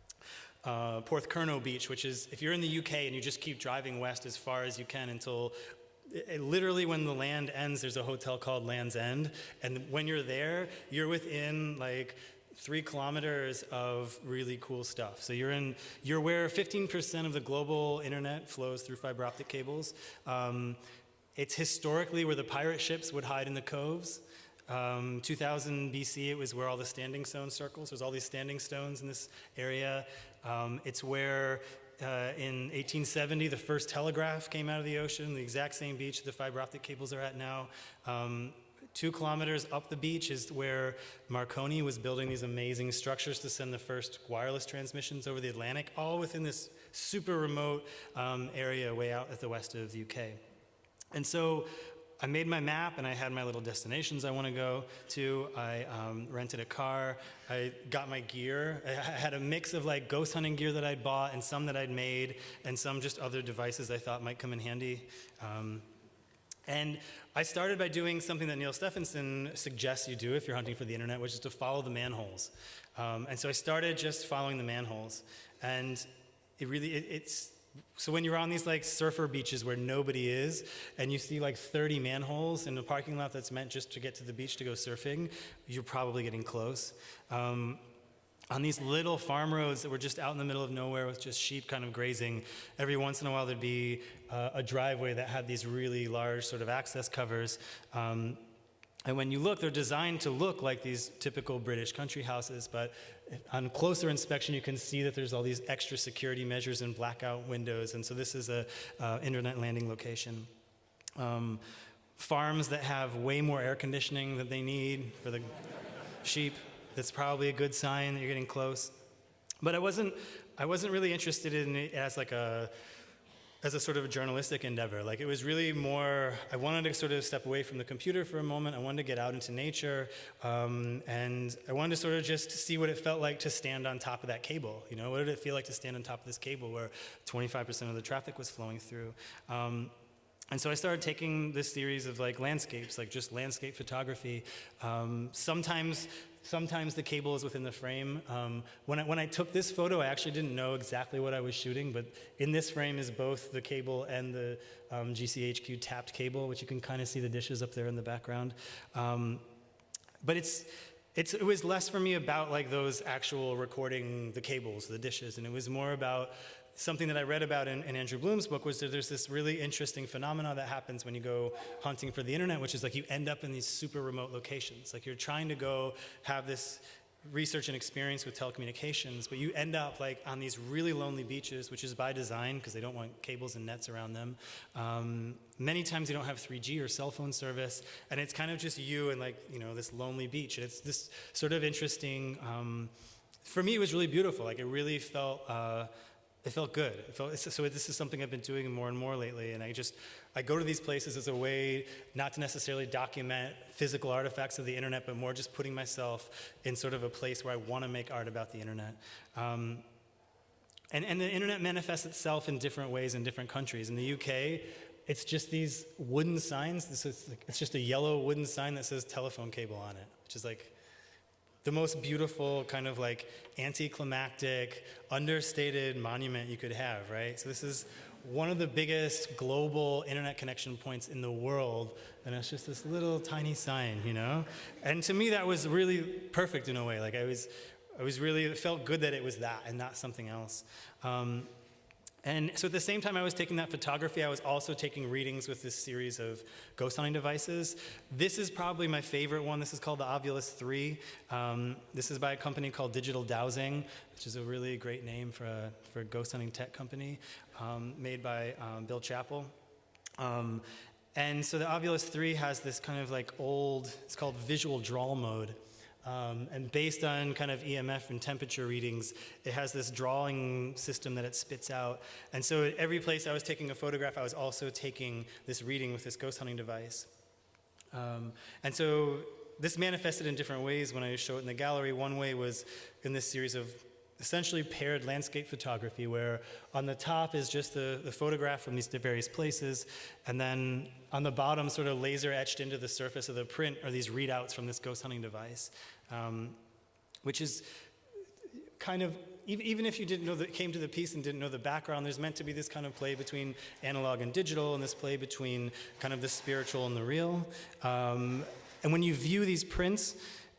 B: uh, Porthcurno Beach, which is, if you're in the U K and you just keep driving west as far as you can until, it, literally when the land ends, there's a hotel called Land's End. And when you're there, you're within like three kilometers of really cool stuff. So you're in, you're where fifteen percent of the global internet flows through fiber optic cables. Um, It's historically where the pirate ships would hide in the coves. Um, two thousand B C, it was where all the standing stone circles. There's all these standing stones in this area. Um, it's where uh, in eighteen seventy, the first telegraph came out of the ocean, the exact same beach the fiber optic cables are at now. Um, Two kilometers up the beach is where Marconi was building these amazing structures to send the first wireless transmissions over the Atlantic, all within this super remote um, area way out at the west of the U K. And so I made my map and I had my little destinations I want to go to. I um, rented a car. I got my gear. I had a mix of like ghost hunting gear that I'd bought and some that I'd made and some just other devices I thought might come in handy. Um, and I started by doing something that Neal Stephenson suggests you do if you're hunting for the internet, which is to follow the manholes. Um, and so I started just following the manholes. And it really, it, it's, so when you're on these like surfer beaches where nobody is, and you see like thirty manholes in a parking lot that's meant just to get to the beach to go surfing, you're probably getting close. Um, on these little farm roads that were just out in the middle of nowhere with just sheep kind of grazing, every once in a while there'd be uh, a driveway that had these really large sort of access covers. Um, And when you look, they're designed to look like these typical British country houses, but on closer inspection, you can see that there's all these extra security measures and blackout windows, and so this is a uh, internet landing location. Um, farms that have way more air conditioning than they need for the sheep, that's probably a good sign that you're getting close. But I wasn't, I wasn't really interested in it as like a, as a sort of a journalistic endeavor. Like it was really more, I wanted to sort of step away from the computer for a moment. I wanted to get out into nature, um, and I wanted to sort of just see what it felt like to stand on top of that cable. You know, what did it feel like to stand on top of this cable where twenty-five percent of the traffic was flowing through? Um, and so I started taking this series of like landscapes, like just landscape photography. Um, sometimes Sometimes the cable is within the frame. Um, when, I, when I took this photo, I actually didn't know exactly what I was shooting, but in this frame is both the cable and the um, G C H Q tapped cable, which you can kind of see the dishes up there in the background. Um, but it's, it's, it was less for me about like those actual recording the cables, the dishes, and it was more about something that I read about in, in Andrew Bloom's book was that there's this really interesting phenomena that happens when you go hunting for the internet, which is like you end up in these super remote locations. Like you're trying to go have this research and experience with telecommunications, but you end up like on these really lonely beaches, which is by design because they don't want cables and nets around them. Um, many times you don't have three G or cell phone service, and it's kind of just you and like, you know, this lonely beach. And it's this sort of interesting, um, for me it was really beautiful. Like it really felt, uh, It felt good. It felt, so this is something I've been doing more and more lately, and I just, I go to these places as a way not to necessarily document physical artifacts of the internet, but more just putting myself in sort of a place where I want to make art about the internet. Um, and, and the internet manifests itself in different ways in different countries. In the U K, it's just these wooden signs. This is like, it's just a yellow wooden sign that says telephone cable on it, which is like, the most beautiful kind of like anticlimactic, understated monument you could have, right? So this is one of the biggest global internet connection points in the world, and it's just this little tiny sign, you know? And to me, that was really perfect in a way. Like I was, I was really, it felt good that it was that and not something else. Um, And so at the same time I was taking that photography, I was also taking readings with this series of ghost hunting devices. This is probably my favorite one. This is called the Ovilus three. Um, this is by a company called Digital Dowsing, which is a really great name for a, for a ghost hunting tech company, um, made by um, Bill Chappell. Um, and so the Ovilus three has this kind of like old, it's called visual draw mode. Um, and based on kind of E M F and temperature readings, it has this drawing system that it spits out. And so at every place I was taking a photograph, I was also taking this reading with this ghost hunting device. Um, and so this manifested in different ways when I show it in the gallery. One way was in this series of essentially paired landscape photography, where on the top is just the, the photograph from these various places, and then on the bottom, sort of laser etched into the surface of the print, are these readouts from this ghost hunting device, um, which is kind of, even if you didn't know that, came to the piece and didn't know the background, there's meant to be this kind of play between analog and digital, and this play between kind of the spiritual and the real. Um, and when you view these prints,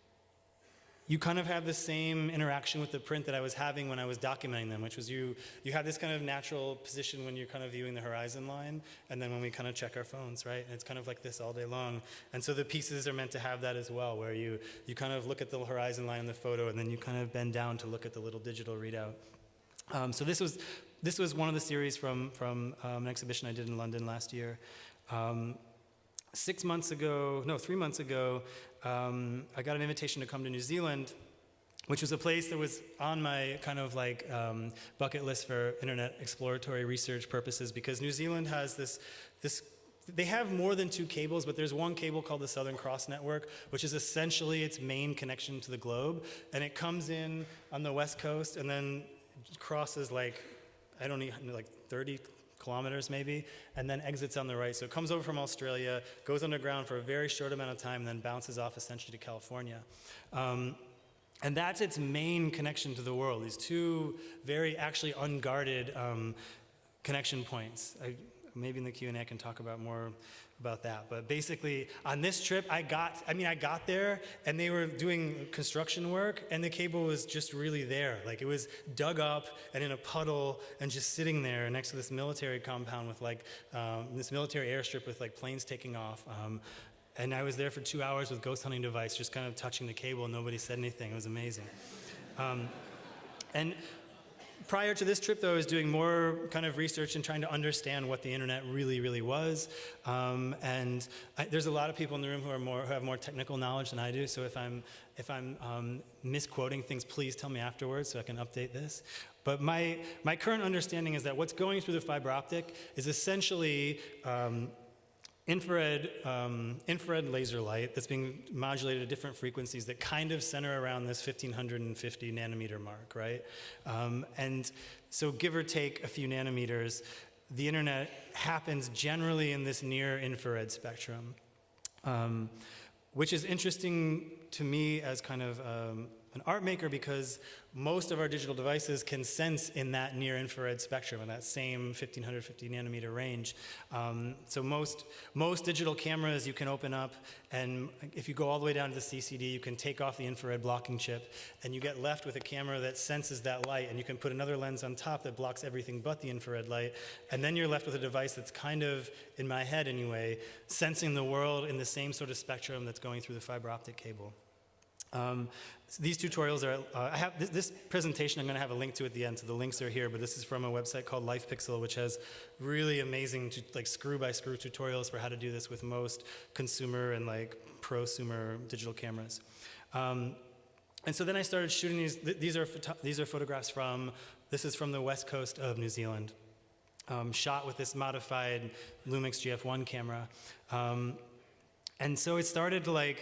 B: you kind of have the same interaction with the print that I was having when I was documenting them, which was you, you have this kind of natural position when you're kind of viewing the horizon line, and then when we kind of check our phones, right? And it's kind of like this all day long. And so the pieces are meant to have that as well, where you, you kind of look at the horizon line in the photo, and then you kind of bend down to look at the little digital readout. Um, so this was, this was one of the series from, from um, an exhibition I did in London last year. Um, Six months ago, no, three months ago, um, I got an invitation to come to New Zealand, which was a place that was on my kind of like um, bucket list for internet exploratory research purposes, because New Zealand has this, this, they have more than two cables, but there's one cable called the Southern Cross Network, which is essentially its main connection to the globe, and it comes in on the west coast and then crosses like, I don't even know, like thirty kilometers maybe, and then exits on the right. So it comes over from Australia, goes underground for a very short amount of time, and then bounces off essentially to California. Um, and that's its main connection to the world, these two very actually unguarded um, connection points. I, maybe in the Q and A I can talk about more about that. But basically, on this trip, I got, I mean, I got there, and they were doing construction work, and the cable was just really there. Like, it was dug up and in a puddle and just sitting there next to this military compound with, like, um, this military airstrip with, like, planes taking off. Um, and I was there for two hours with ghost hunting device, just kind of touching the cable, and nobody said anything. It was amazing. Um, and prior to this trip, though, I was doing more kind of research and trying to understand what the internet really, really was. Um, and I, there's a lot of people in the room who are more who have more technical knowledge than I do. So if I'm if I'm um, misquoting things, please tell me afterwards so I can update this. But my my current understanding is that what's going through the fiber optic is essentially um, infrared, um, infrared laser light that's being modulated at different frequencies that kind of center around this fifteen fifty nanometer mark, right? Um, and so give or take a few nanometers, the internet happens generally in this near infrared spectrum, um, which is interesting to me as kind of um, an art maker, because most of our digital devices can sense in that near infrared spectrum, in that same fifteen fifty nanometer range. Um, so most, most digital cameras you can open up, and if you go all the way down to the C C D, you can take off the infrared blocking chip, and you get left with a camera that senses that light, and you can put another lens on top that blocks everything but the infrared light, and then you're left with a device that's kind of, in my head anyway, sensing the world in the same sort of spectrum that's going through the fiber optic cable. Um, so these tutorials are, uh, I have this, this presentation I'm going to have a link to at the end, so the links are here, but this is from a website called LifePixel, which has really amazing, to, like, screw-by-screw tutorials for how to do this with most consumer and, like, prosumer digital cameras. Um, and so then I started shooting these, th these, are these are photographs from, this is from the west coast of New Zealand, um, shot with this modified Lumix G F one camera. Um, and so it started to, like,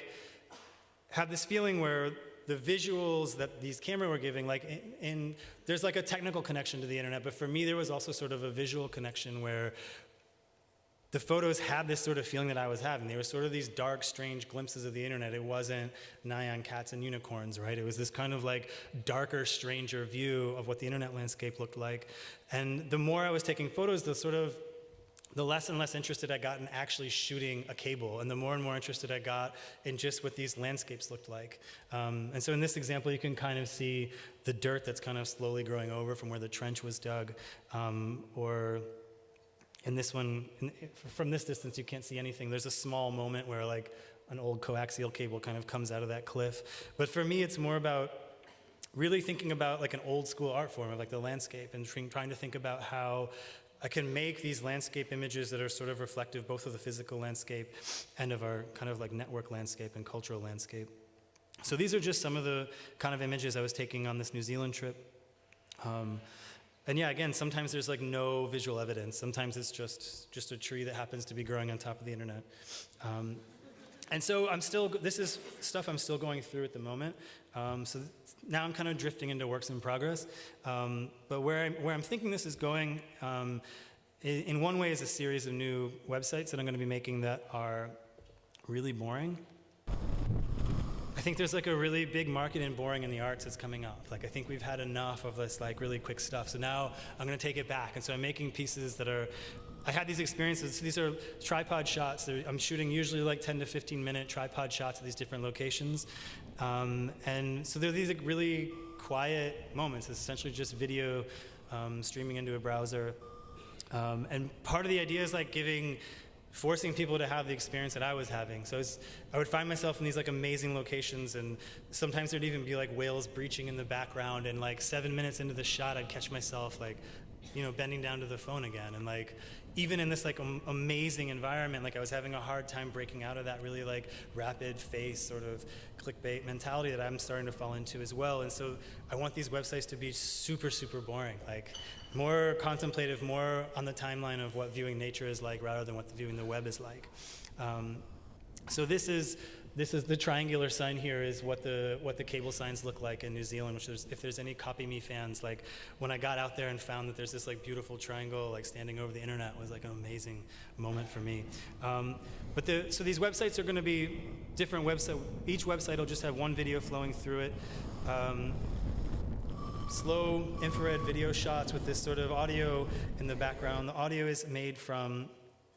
B: have this feeling where the visuals that these cameras were giving, like, in, in, there's like a technical connection to the internet, but for me there was also sort of a visual connection where the photos had this sort of feeling that I was having. They were sort of these dark, strange glimpses of the internet. It wasn't Nyan cats and unicorns, right? It was this kind of like darker, stranger view of what the internet landscape looked like. And the more I was taking photos, the sort of the less and less interested I got in actually shooting a cable, and the more and more interested I got in just what these landscapes looked like. Um, and so in this example, you can kind of see the dirt that's kind of slowly growing over from where the trench was dug. Um, or in this one, in, from this distance, you can't see anything. There's a small moment where, like, an old coaxial cable kind of comes out of that cliff. But for me, it's more about really thinking about, like, an old school art form of, like, the landscape, and trying to think about how I can make these landscape images that are sort of reflective both of the physical landscape and of our kind of like network landscape and cultural landscape. So these are just some of the kind of images I was taking on this New Zealand trip. Um, and yeah, again, sometimes there's like no visual evidence. Sometimes it's just, just a tree that happens to be growing on top of the internet. Um, and so I'm still, this is stuff I'm still going through at the moment. Um, so now I'm kind of drifting into works in progress. Um, but where I'm, where I'm thinking this is going, um, in, in one way, is a series of new websites that I'm going to be making that are really boring. I think there's like a really big market in boring in the arts that's coming up. Like, I think we've had enough of this like really quick stuff. So now I'm going to take it back. And so I'm making pieces that are, I had these experiences. These are tripod shots. They're, I'm shooting usually like ten to fifteen minute tripod shots at these different locations. Um, and so there are these like, really quiet moments. It's essentially just video um, streaming into a browser. Um, and part of the idea is like giving, forcing people to have the experience that I was having. So it's, I would find myself in these like amazing locations, and sometimes there'd even be like whales breaching in the background, and like seven minutes into the shot, I'd catch myself like, you know, bending down to the phone again. And like, even in this like um, amazing environment, like I was having a hard time breaking out of that really like rapid face sort of clickbait mentality that I'm starting to fall into as well. And so I want these websites to be super, super boring, like more contemplative, more on the timeline of what viewing nature is like rather than what the viewing the web is like. Um, so this is This is the triangular sign here is what the what the cable signs look like in New Zealand, which there's, if there's any Copy Me fans, like when I got out there and found that there's this like beautiful triangle like standing over the internet was like an amazing moment for me. Um, but the, so these websites are going to be different websites. Each website will just have one video flowing through it. Um, slow infrared video shots with this sort of audio in the background. The audio is made from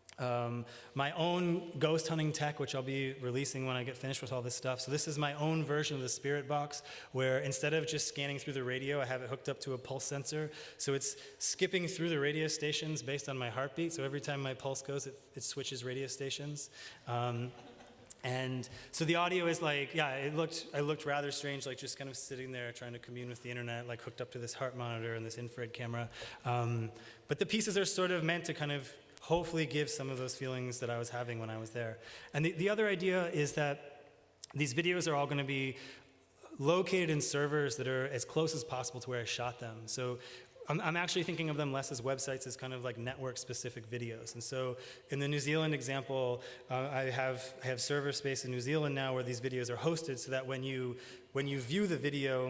B: Um, my own ghost hunting tech, which I'll be releasing when I get finished with all this stuff. So this is my own version of the Spirit Box, where instead of just scanning through the radio, I have it hooked up to a pulse sensor. So it's skipping through the radio stations based on my heartbeat. So every time my pulse goes, it, it switches radio stations. Um, and so the audio is like, yeah, it looked, I looked rather strange, like just kind of sitting there trying to commune with the internet, like hooked up to this heart monitor and this infrared camera. Um, but the pieces are sort of meant to kind of hopefully give some of those feelings that I was having when I was there. And the, the other idea is that these videos are all going to be located in servers that are as close as possible to where I shot them. So I'm, I'm actually thinking of them less as websites, as kind of like network-specific videos. And so in the New Zealand example, uh, I have I have server space in New Zealand now where these videos are hosted, so that when you when you view the video,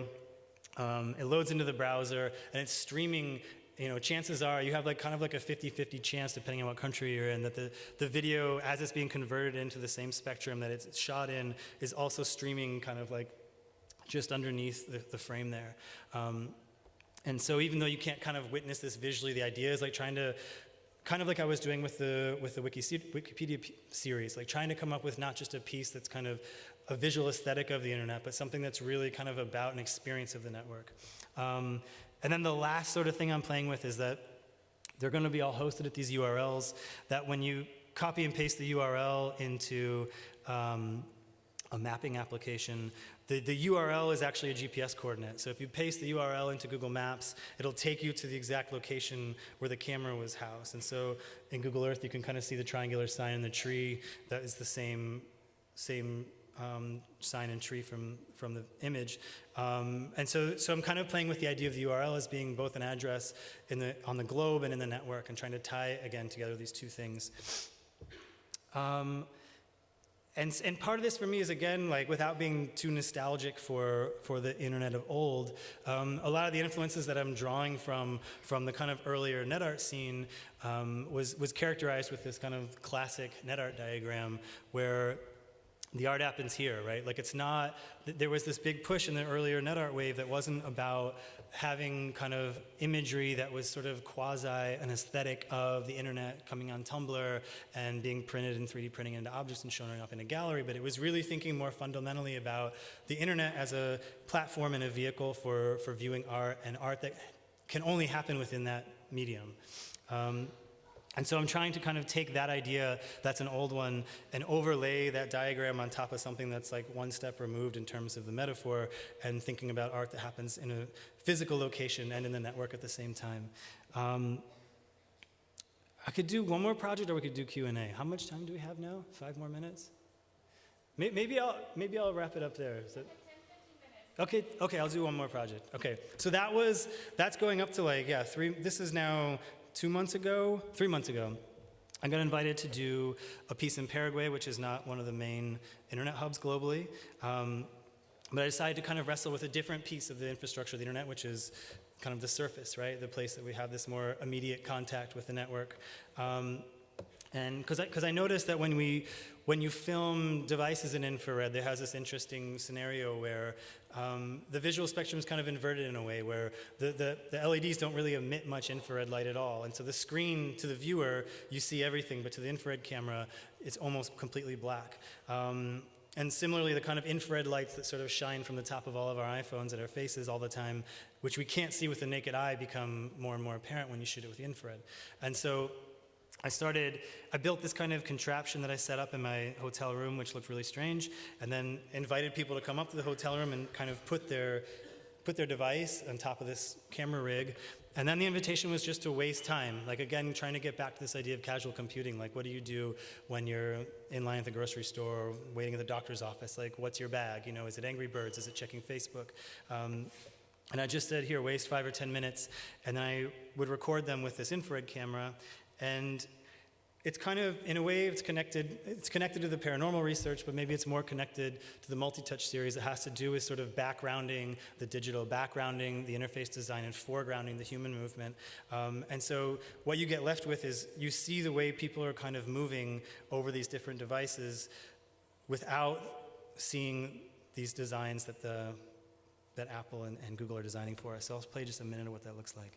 B: um, it loads into the browser and it's streaming. You know, chances are you have like kind of like a fifty fifty chance, depending on what country you're in, that the, the video, as it's being converted into the same spectrum that it's shot in, is also streaming kind of like just underneath the, the frame there. Um, and so even though you can't kind of witness this visually, the idea is like trying to, kind of like I was doing with the, with the Wiki, Wikipedia series, like trying to come up with not just a piece that's kind of a visual aesthetic of the internet, but something that's really kind of about an experience of the network. Um, And then the last sort of thing I'm playing with is that they're going to be all hosted at these U R Ls, that when you copy and paste the U R L into um, a mapping application, the, the U R L is actually a G P S coordinate. So if you paste the U R L into Google Maps, it'll take you to the exact location where the camera was housed. And so in Google Earth, you can kind of see the triangular sign in the tree. That is the same, same Um, sign and tree from, from the image. Um, and so, so I'm kind of playing with the idea of the U R L as being both an address in the, on the globe and in the network, and trying to tie, again, together these two things. Um, and, and part of this for me is, again, like without being too nostalgic for, for the internet of old, um, a lot of the influences that I'm drawing from, from the kind of earlier net art scene um, was, was characterized with this kind of classic net art diagram where the art happens here, right? Like it's not, there was this big push in the earlier net art wave that wasn't about having kind of imagery that was sort of quasi an aesthetic of the internet coming on Tumblr and being printed and three D printing into objects and showing up in a gallery, but it was really thinking more fundamentally about the internet as a platform and a vehicle for, for viewing art, and art that can only happen within that medium. Um, And so I'm trying to kind of take that idea, that's an old one, and overlay that diagram on top of something that's like one step removed in terms of the metaphor, and thinking about art that happens in a physical location and in the network at the same time. Um, I could do one more project, or we could do Q and A. How much time do we have now? Five more minutes? Maybe I'll, maybe I'll wrap it up there. Is that... Okay, okay, I'll do one more project. Okay, so that was, that's going up to like, yeah, three, this is now, Two months ago, three months ago, I got invited to do a piece in Paraguay, which is not one of the main internet hubs globally. Um, but I decided to kind of wrestle with a different piece of the infrastructure of the internet, which is kind of the surface, right? The place that we have this more immediate contact with the network. Um, and because I, 'cause I noticed that when we, when you film devices in infrared, there has this interesting scenario where um, the visual spectrum is kind of inverted in a way where the, the, the L E Ds don't really emit much infrared light at all. And so the screen, to the viewer, you see everything, but to the infrared camera, it's almost completely black. Um, and similarly, the kind of infrared lights that sort of shine from the top of all of our iPhones at our faces all the time, which we can't see with the naked eye, become more and more apparent when you shoot it with the infrared. And so I started, I built this kind of contraption that I set up in my hotel room, which looked really strange, and then invited people to come up to the hotel room and kind of put their, put their device on top of this camera rig. And then the invitation was just to waste time. Like, again, trying to get back to this idea of casual computing. Like, what do you do when you're in line at the grocery store or waiting at the doctor's office? Like, what's your bag? You know, is it Angry Birds? Is it checking Facebook? Um, and I just said, here, waste five or ten minutes. And then I would record them with this infrared camera. And it's kind of, in a way, it's connected, it's connected to the paranormal research, but maybe it's more connected to the multi-touch series that has to do with sort of backgrounding the digital, backgrounding the interface design, and foregrounding the human movement. Um, and so what you get left with is you see the way people are kind of moving over these different devices without seeing these designs that the that Apple and, and Google are designing for us. So I'll play just a minute of what that looks like.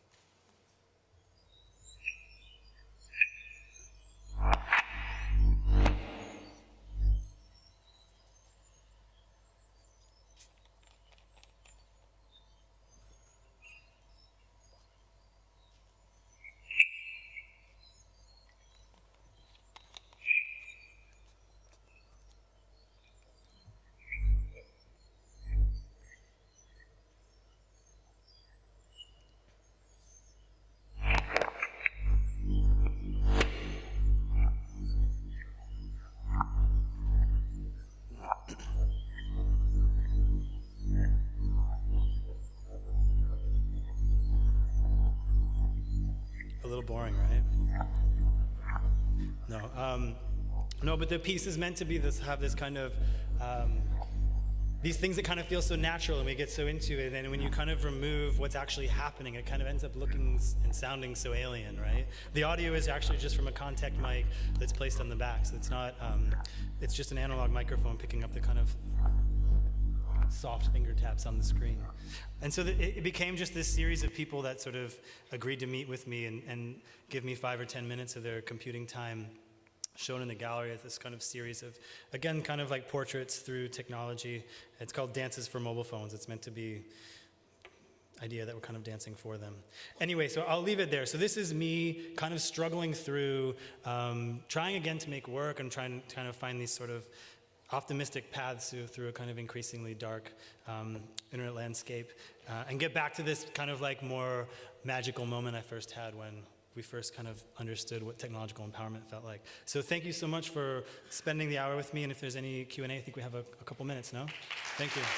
B: A little boring, right? No, um, no, but the piece is meant to be this, have this kind of, um, these things that kind of feel so natural and we get so into it, and when you kind of remove what's actually happening, it kind of ends up looking and sounding so alien, right? The audio is actually just from a contact mic that's placed on the back, so it's not, um, it's just an analog microphone picking up the kind of soft finger taps on the screen. And so the, it became just this series of people that sort of agreed to meet with me and, and give me five or ten minutes of their computing time shown in the gallery as this kind of series of, again, kind of like portraits through technology. It's called Dances for Mobile Phones. It's meant to be idea that we're kind of dancing for them. Anyway, so I'll leave it there. So this is me kind of struggling through, um, trying again to make work and trying to kind of find these sort of optimistic paths through, through a kind of increasingly dark um, internet landscape, uh, and get back to this kind of like more magical moment I first had when we first kind of understood what technological empowerment felt like. So thank you so much for spending the hour with me, and if there's any Q and A, I think we have a, a couple minutes, no? Thank you.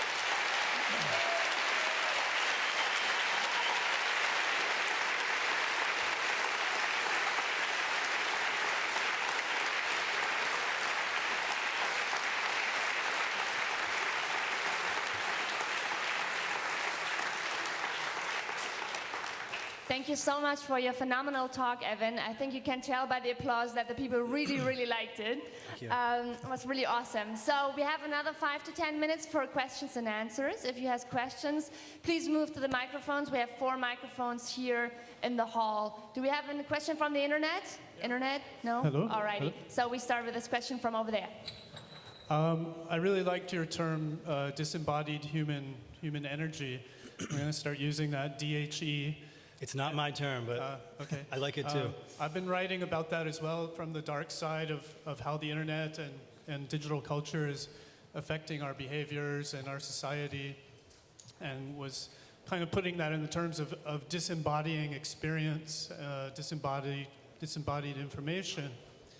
A: Thank you so much for your phenomenal talk, Evan. I think you can tell by the applause that the people really, really liked it.
B: Thank you.
A: Um, it was really awesome. So we have another five to ten minutes for questions and answers. If you have questions, please move to the microphones. We have four microphones here in the hall. Do we have a question from the internet? Yeah. Internet? No?
E: Hello.
A: All righty.
E: Hello.
A: So we start with this question from over there.
E: Um, I really liked your term, uh, disembodied human human energy. We're going to start using that, D H E.
B: It's not my term, but
E: uh, okay.
B: I like it too.
E: Um, I've been writing about that as well, from the dark side of, of how the internet and, and digital culture is affecting our behaviors and our society, and was kind of putting that in the terms of, of disembodying experience, uh, disembodied, disembodied information.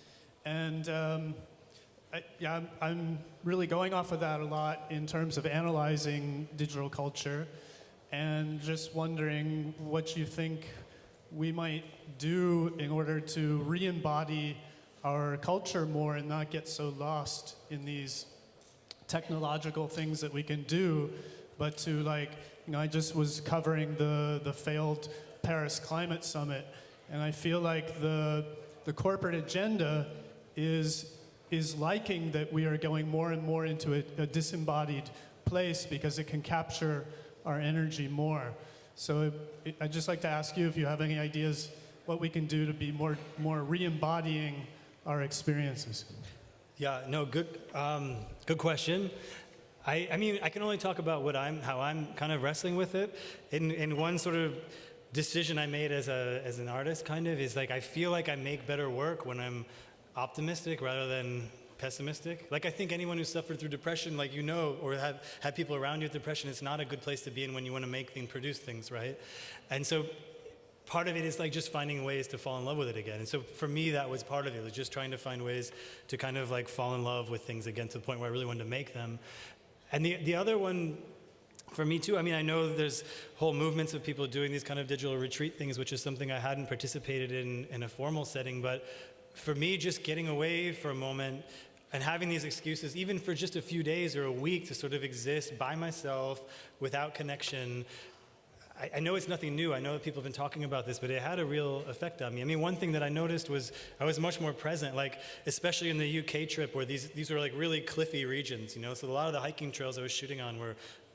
E: And um, I, yeah, I'm, I'm really going off of that a lot in terms of analyzing digital culture, and just wondering what you think we might do in order to re-embody our culture more and not get so lost in these technological things that we can do, but to, like, you know, I just was covering the, the failed Paris Climate Summit, and I feel like the, the corporate agenda is, is liking that we are going more and more into a, a disembodied place because it can capture our energy more. So it, I'd just like to ask you if you have any ideas what we can do to be more, more re-embodying our experiences.
B: Yeah, no, good, um, good question. I, I mean, I can only talk about what I'm, how I'm kind of wrestling with it. In, in one sort of decision I made as a, as an artist, kind of, is like I feel like I make better work when I'm optimistic rather than pessimistic. Like, I think anyone who suffered through depression, like, you know, or have had people around you with depression, it's not a good place to be in when you want to make things, produce things, right? And so part of it is like just finding ways to fall in love with it again. And so for me, that was part of it, was just trying to find ways to kind of like fall in love with things again to the point where I really wanted to make them. And the, the other one, for me too, I mean, I know there's whole movements of people doing these kind of digital retreat things, which is something I hadn't participated in in a formal setting, but for me, just getting away for a moment and having these excuses, even for just a few days or a week, to sort of exist by myself without connection. I, I know it's nothing new. I know that people have been talking about this, but it had a real effect on me. I mean, one thing that I noticed was I was much more present, like especially in the U K trip, where these these were like really cliffy regions, you know. So a lot of the hiking trails I was shooting on were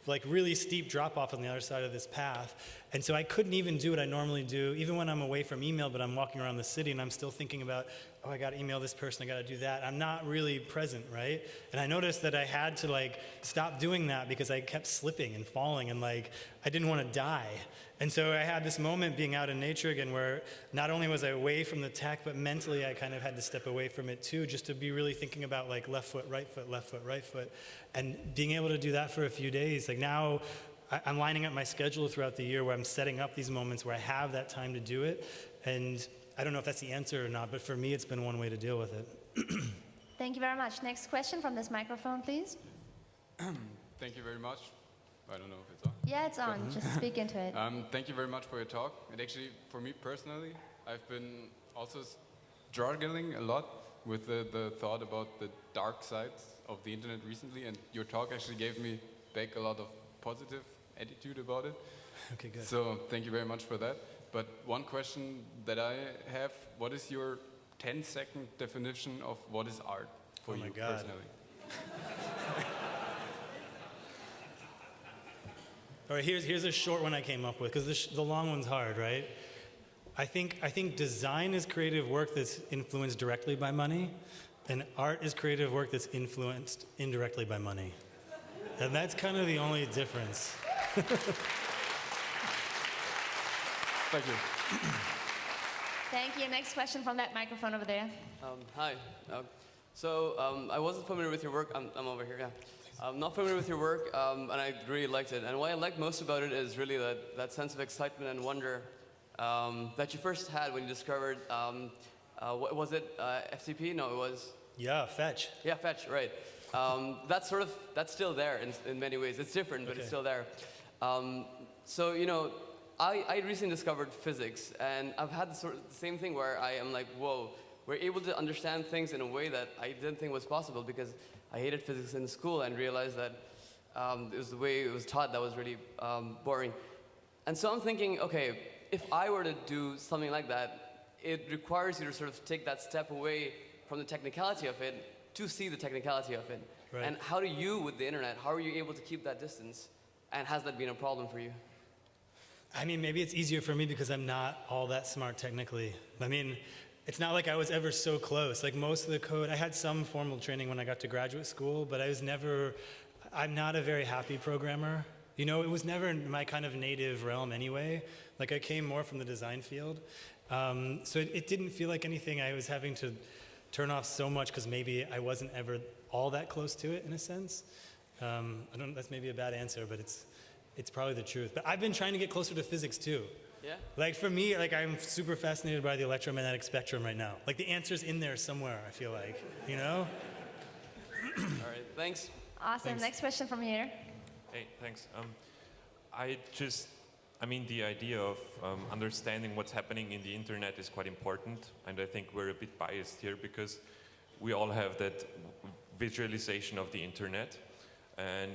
B: like really steep drop off on the other side of this path. And so I couldn't even do what I normally do, even when I'm away from email, but I'm walking around the city and I'm still thinking about, oh, I gotta email this person, I gotta do that. I'm not really present, right? And I noticed that I had to like stop doing that because I kept slipping and falling and like, I didn't wanna die. And so I had this moment being out in nature again where not only was I away from the tech, but mentally I kind of had to step away from it too, just to be really thinking about like left foot, right foot, left foot, right foot. And being able to do that for a few days, like now I- I'm lining up my schedule throughout the year where I'm setting up these moments where I have that time to do it. And I don't know if that's the answer or not, but for me it's been one way to deal with it.
A: Thank you very much. Next question from this microphone, please.
F: Thank you very much. I don't know if it's on.
A: Yeah, it's on. Just speak into it.
F: Um, thank you very much for your talk. And actually, for me personally, I've been also struggling a lot with the, the thought about the dark sides of the internet recently, and your talk actually gave me back a lot of positive attitude about it.
B: Okay, good.
F: So thank you very much for that. But one question that I have, what is your ten second definition of what is art for
B: Oh my
F: you
B: God.
F: personally?
B: All right, here's, here's a short one I came up with, because the, sh- the long one's hard, right? I think, I think design is creative work that's influenced directly by money, and art is creative work that's influenced indirectly by money. And that's kind of the only difference.
F: Thank you.
A: Thank you. Next question from that microphone over there.
G: Um, hi. Uh, so um, I wasn't familiar with your work. I'm, I'm over here. Yeah. I'm not familiar with your work, um, and I really liked it. And what I liked most about it is really that, that sense of excitement and wonder um, that you first had when you discovered, um, uh, what was it, uh, F T P? No, it was...
B: Yeah, fetch.
G: Yeah, Fetch, right. Um, that's sort of, that's still there in, in many ways. It's different, but
B: Okay.
G: it's still there. Um, so, you know, I, I recently discovered physics, and I've had the, sort of, the same thing where I am like, whoa, we're able to understand things in a way that I didn't think was possible because I hated physics in school and realized that um, it was the way it was taught that was really um, boring. And so I'm thinking, okay, if I were to do something like that, it requires you to sort of take that step away from the technicality of it to see the technicality of it.
B: Right.
G: And how do you, with the internet, how are you able to keep that distance? And has that been a problem for you?
B: I mean, maybe it's easier for me because I'm not all that smart technically. I mean, it's not like I was ever so close. Like most of the code, I had some formal training when I got to graduate school, but I was never, I'm not a very happy programmer. You know, it was never in my kind of native realm anyway. Like I came more from the design field. Um, so it, it didn't feel like anything I was having to turn off so much because maybe I wasn't ever all that close to it in a sense. Um, I don't, that's maybe a bad answer, but it's, it's probably the truth. But I've been trying to get closer to physics too.
G: Yeah?
B: Like for me, like I'm super fascinated by the electromagnetic spectrum right now. Like the answer's in there somewhere, I feel like, you know?
G: All right, thanks.
A: Awesome.
B: Thanks.
A: Next question from here.
H: Hey, thanks. Um, I just, I mean, the idea of um, understanding what's happening in the internet is quite important, and I think we're a bit biased here because we all have that visualization of the internet. And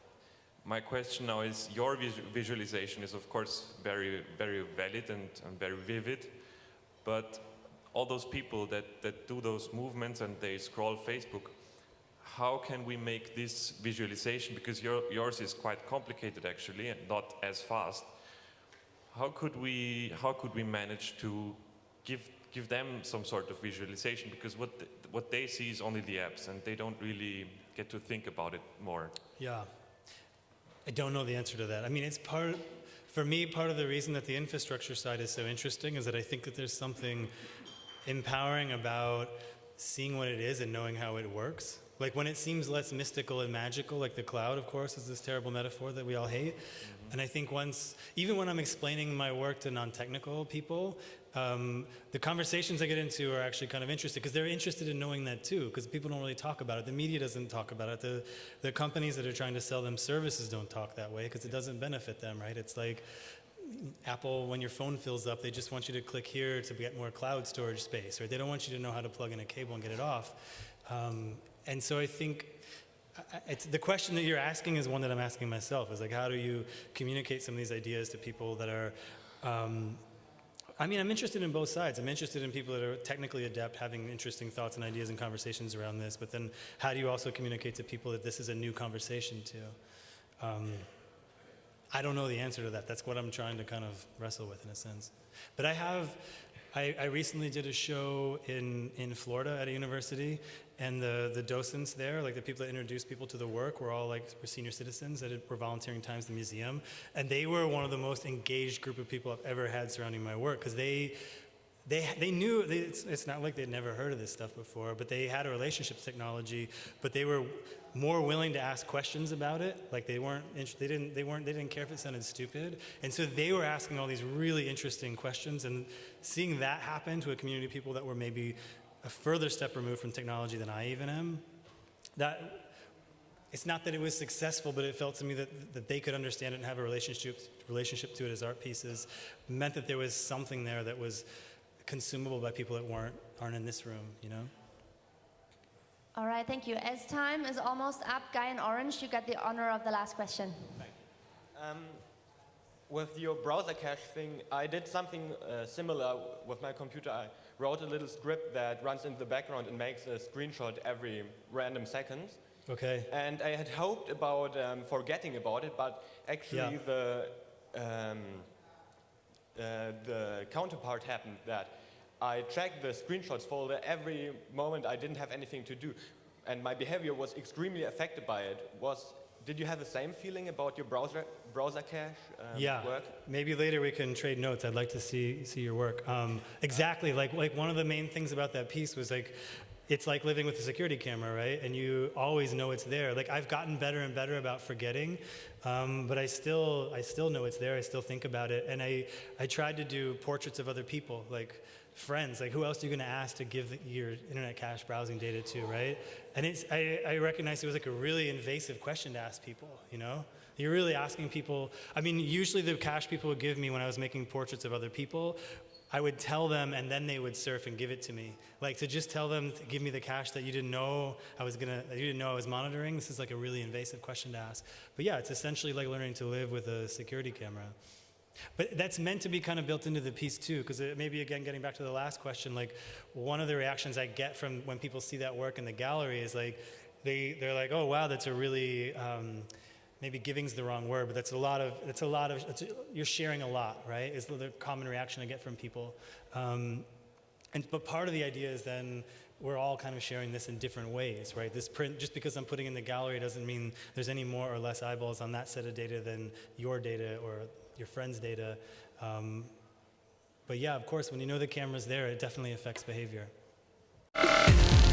H: my question now is, your vis visualization is of course very, very valid and, and very vivid, but all those people that, that do those movements and they scroll Facebook, how can we make this visualization, because your, yours is quite complicated actually and not as fast, how could we, how could we manage to give, give them some sort of visualization, because what, the, what they see is only the apps and they don't really get to think about it more.
B: Yeah. I don't know the answer to that. I mean, it's part, for me, part of the reason that the infrastructure side is so interesting is that I think that there's something empowering about seeing what it is and knowing how it works. Like when it seems less mystical and magical, like the cloud, of course, is this terrible metaphor that we all hate. Mm-hmm. And I think once, even when I'm explaining my work to non-technical people, um, the conversations I get into are actually kind of interesting because they're interested in knowing that too, because people don't really talk about it. The media doesn't talk about it. The, the companies that are trying to sell them services don't talk that way because it doesn't benefit them, right? It's like Apple, when your phone fills up, they just want you to click here to get more cloud storage space, right? They don't want you to know how to plug in a cable and get it off. Um, and so I think it's, the question that you're asking is one that I'm asking myself, is like, how do you communicate some of these ideas to people that are, um, I mean, I'm interested in both sides. I'm interested in people that are technically adept, having interesting thoughts and ideas and conversations around this, but then how do you also communicate to people that this is a new conversation too? Um, I don't know the answer to that. That's what I'm trying to kind of wrestle with in a sense. But I have, I, I recently did a show in, in Florida at a university, and the, the docents there, like the people that introduced people to the work, were all like were senior citizens that were volunteering times at the museum. And they were one of the most engaged group of people I've ever had surrounding my work, because they, They, they knew, they, it's, it's not like they'd never heard of this stuff before, but they had a relationships technology, but they were more willing to ask questions about it. Like they weren't, they didn't, they weren't, they didn't care if it sounded stupid. And so they were asking all these really interesting questions, and seeing that happen to a community of people that were maybe a further step removed from technology than I even am, that, it's not that it was successful, but it felt to me that, that they could understand it and have a relationship, relationship to it as art pieces, meant that there was something there that was consumable by people that weren't aren't in this room, you know?
A: All right, thank you. As time is almost up, Guy in orange, you got the honor of the last question.
I: Um, with your browser cache thing, I did something uh, similar with my computer. I wrote a little script that runs in the background and makes a screenshot every random second.
B: Okay.
I: And I had hoped about um, forgetting about it, but actually
B: Yeah.
I: the um, Uh, the counterpart happened, that I tracked the screenshots folder every moment I didn't have anything to do, and my behavior was extremely affected by it. Was did you have the same feeling about your browser browser cache um,
B: yeah.
I: work?
B: Maybe later we can trade notes. I'd like to see see your work. Um, exactly. Like like one of the main things about that piece was like, it's like living with a security camera, right? And you always know it's there. Like I've gotten better and better about forgetting, um, but I still, I still know it's there. I still think about it. And I, I tried to do portraits of other people, like friends. Like who else are you gonna ask to give your internet cache browsing data to, right? And it's, I, I recognized it was like a really invasive question to ask people, you know? You're really asking people, I mean, usually the cache people would give me when I was making portraits of other people, I would tell them and then they would surf and give it to me. Like to just tell them to give me the cache that you didn't know I was gonna, that you didn't know I was monitoring. This is like a really invasive question to ask. But yeah, it's essentially like learning to live with a security camera. But that's meant to be kind of built into the piece too, because maybe again, getting back to the last question, like one of the reactions I get from when people see that work in the gallery is like, they, they're like, oh wow, that's a really, um, maybe giving's the wrong word, but that's a lot of, it's a lot of, it's, you're sharing a lot, right? Is the common reaction I get from people. Um, and, but part of the idea is then we're all kind of sharing this in different ways, right? This print, just because I'm putting in the gallery doesn't mean there's any more or less eyeballs on that set of data than your data or your friend's data. Um, but yeah, of course, when you know the camera's there, it definitely affects behavior.